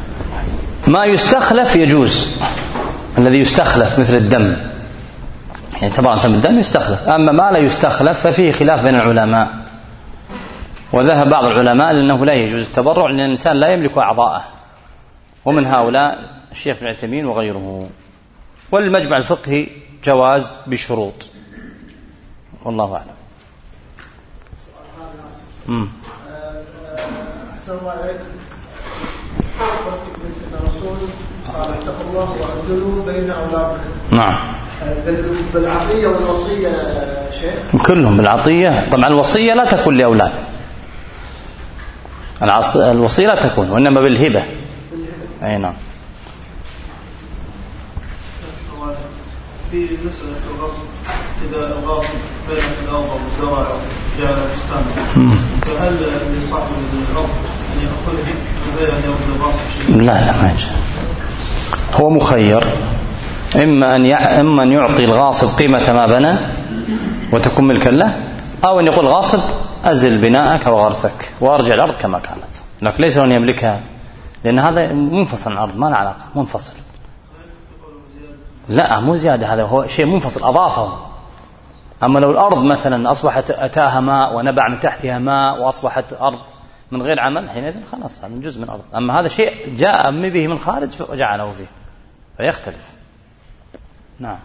ما يستخلف يجوز، الذي يستخلف مثل الدم يعني تبرع إنسان بالدم يستخلف. أما ما لا يستخلف ففيه خلاف بين العلماء، وذهب بعض العلماء لأنه لا يجوز التبرع لأن الإنسان لا يملك أعضاءه، ومن هؤلاء الشيخ ابن عثيمين وغيره. والمجمع الفقهي جواز بشروط، والله أعلم. أحسن الله عليكم. الرسول قال اتقوا الله واعدلوا بين أولادكم. نعم. بالعطية والوصية شيخ؟ كلهم بالعطية. طبعا الوصية لا تكون لأولاد، الوصية لا تكون، وإنما بالهبة. أي نعم. في مسألة الغصب، إذا الغاصب بين الأرض والزراعة جعل بستانا، فهل لصاحب الأرض أن يأخذه غير أن يأخذ الغاصب؟ لا ما يجوز. هو مخير، إما أن يعطي الغاصب قيمة ما بنى وتكون ملكا له، أو أن يقول غاصب أزل بناءك وغرسك وأرجع الأرض كما كانت، لكن ليس أن يملكها، لأن هذا منفصل عن الأرض، ما له علاقة، منفصل. لا مو زيادة، هذا هو شيء منفصل أضافه. أما لو الأرض مثلا أصبحت أتاها ماء ونبع من تحتها ماء وأصبحت أرض من غير عمل، حينئذ خلاص هذا جزء من الأرض. أما هذا شيء جاء به من خارج وجعله فيه فيختلف. نعم.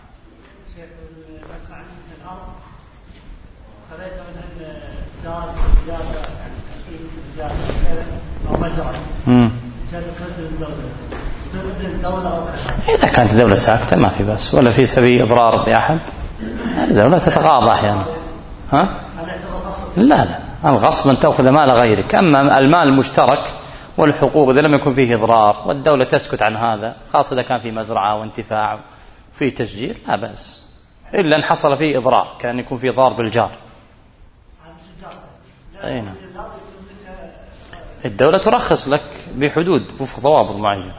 إذا كانت الدولة ساكتة ما في بأس، ولا في سبيل إضرار بأحد، الدولة تتغاضى أحيانا. لا الغصب أن تأخذ مال غيرك. أما المال المشترك والحقوق إذا لم يكن فيه إضرار والدولة تسكت عن هذا، خاصة إذا كان في مزرعة وانتفاع وفي تشجير، لا بأس، إلا أن حصل فيه إضرار، كان يكون فيه ضار بالجار. أي نعم. الدولة ترخص لك بحدود وفق ضوابط معينة.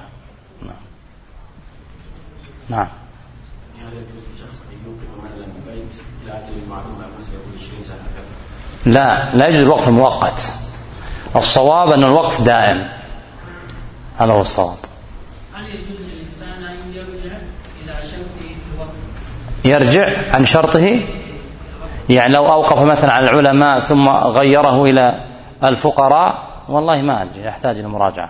نعم. لا يجوز الوقف المؤقت. الصواب أن الوقف دائم، هذا هو الصواب. هل يجوز للإنسان أن يرجع إلى شرطه في الوقف؟ يرجع عن شرطه، يعني لو أوقف مثلا على العلماء ثم غيره إلى الفقراء، والله ما أدري، يحتاج إلى مراجعة.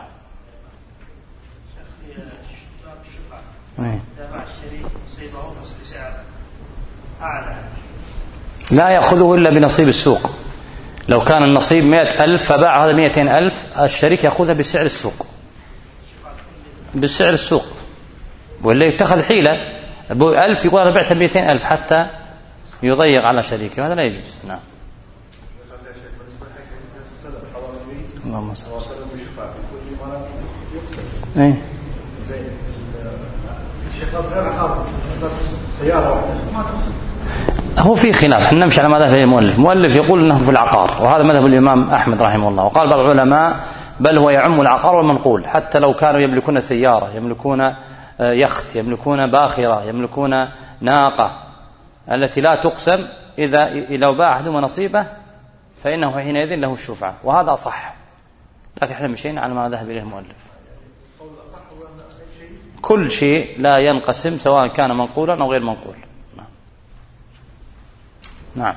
لا يأخذه إلا بنصيب السوق. لو كان النصيب 100,000 فباع هذا 200,000، الشريك يأخذها بسعر السوق، بالسعر السوق، ولا يتخذ حيلة 1000 يقول أنا بعتها 200,000 حتى يضيق على شريكه، هذا لا يجوز. نعم. اللهم صل وسلم. ايه هو في خلاف، احنا نمشي على مذهب المؤلف يقول انه في العقار، وهذا مذهب الامام احمد رحمه الله. وقال بعض العلماء بل هو يعم العقار والمنقول، حتى لو كانوا يملكون سيارة، يملكون يخت، يملكون باخرة، يملكون ناقة التي لا تقسم، إذا لو باع أحدهما نصيبه فإنه حينئذ له الشفعة، وهذا صح. لكن احنا مشينا على ما ذهب إليه المؤلف. كل شيء لا ينقسم سواء كان منقولا أو غير منقول. نعم.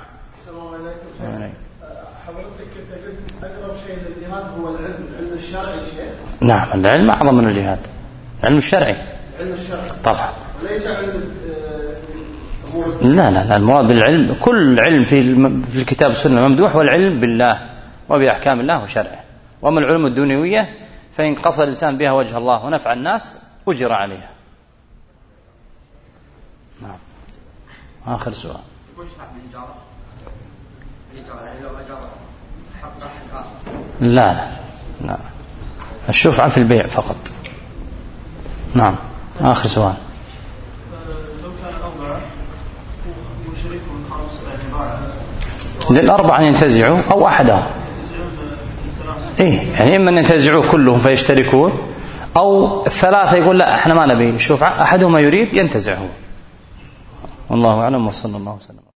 حضرتك قلت أقرب شيء للجهاد هو العلم الشرعي شيخ؟ نعم، العلم أعظم من الجهاد، العلم الشرعي. علم الشرعي طبعا. وليس علم لا المراد بالعلم كل علم في الكتاب والسنة ممدوح، والعلم بالله وبأحكام الله وشرعه. وأما العلوم الدنيوية فإن قصد الإنسان بها وجه الله ونفع الناس أجر عليها. نعم. آخر سؤال. لا الشفعة في البيع فقط. نعم. آخر سؤال. لو كان أربعة وشريكهم خمسة للأربعة أن ينتزعوا أو أحدهم. يعني إما أن ينتزعوا كلهم فيشتركون، أو الثلاثة يقول لا احنا ما نبي الشفعة، أحدهما يريد ينتزعه. والله أعلم، وصلى الله وسلم.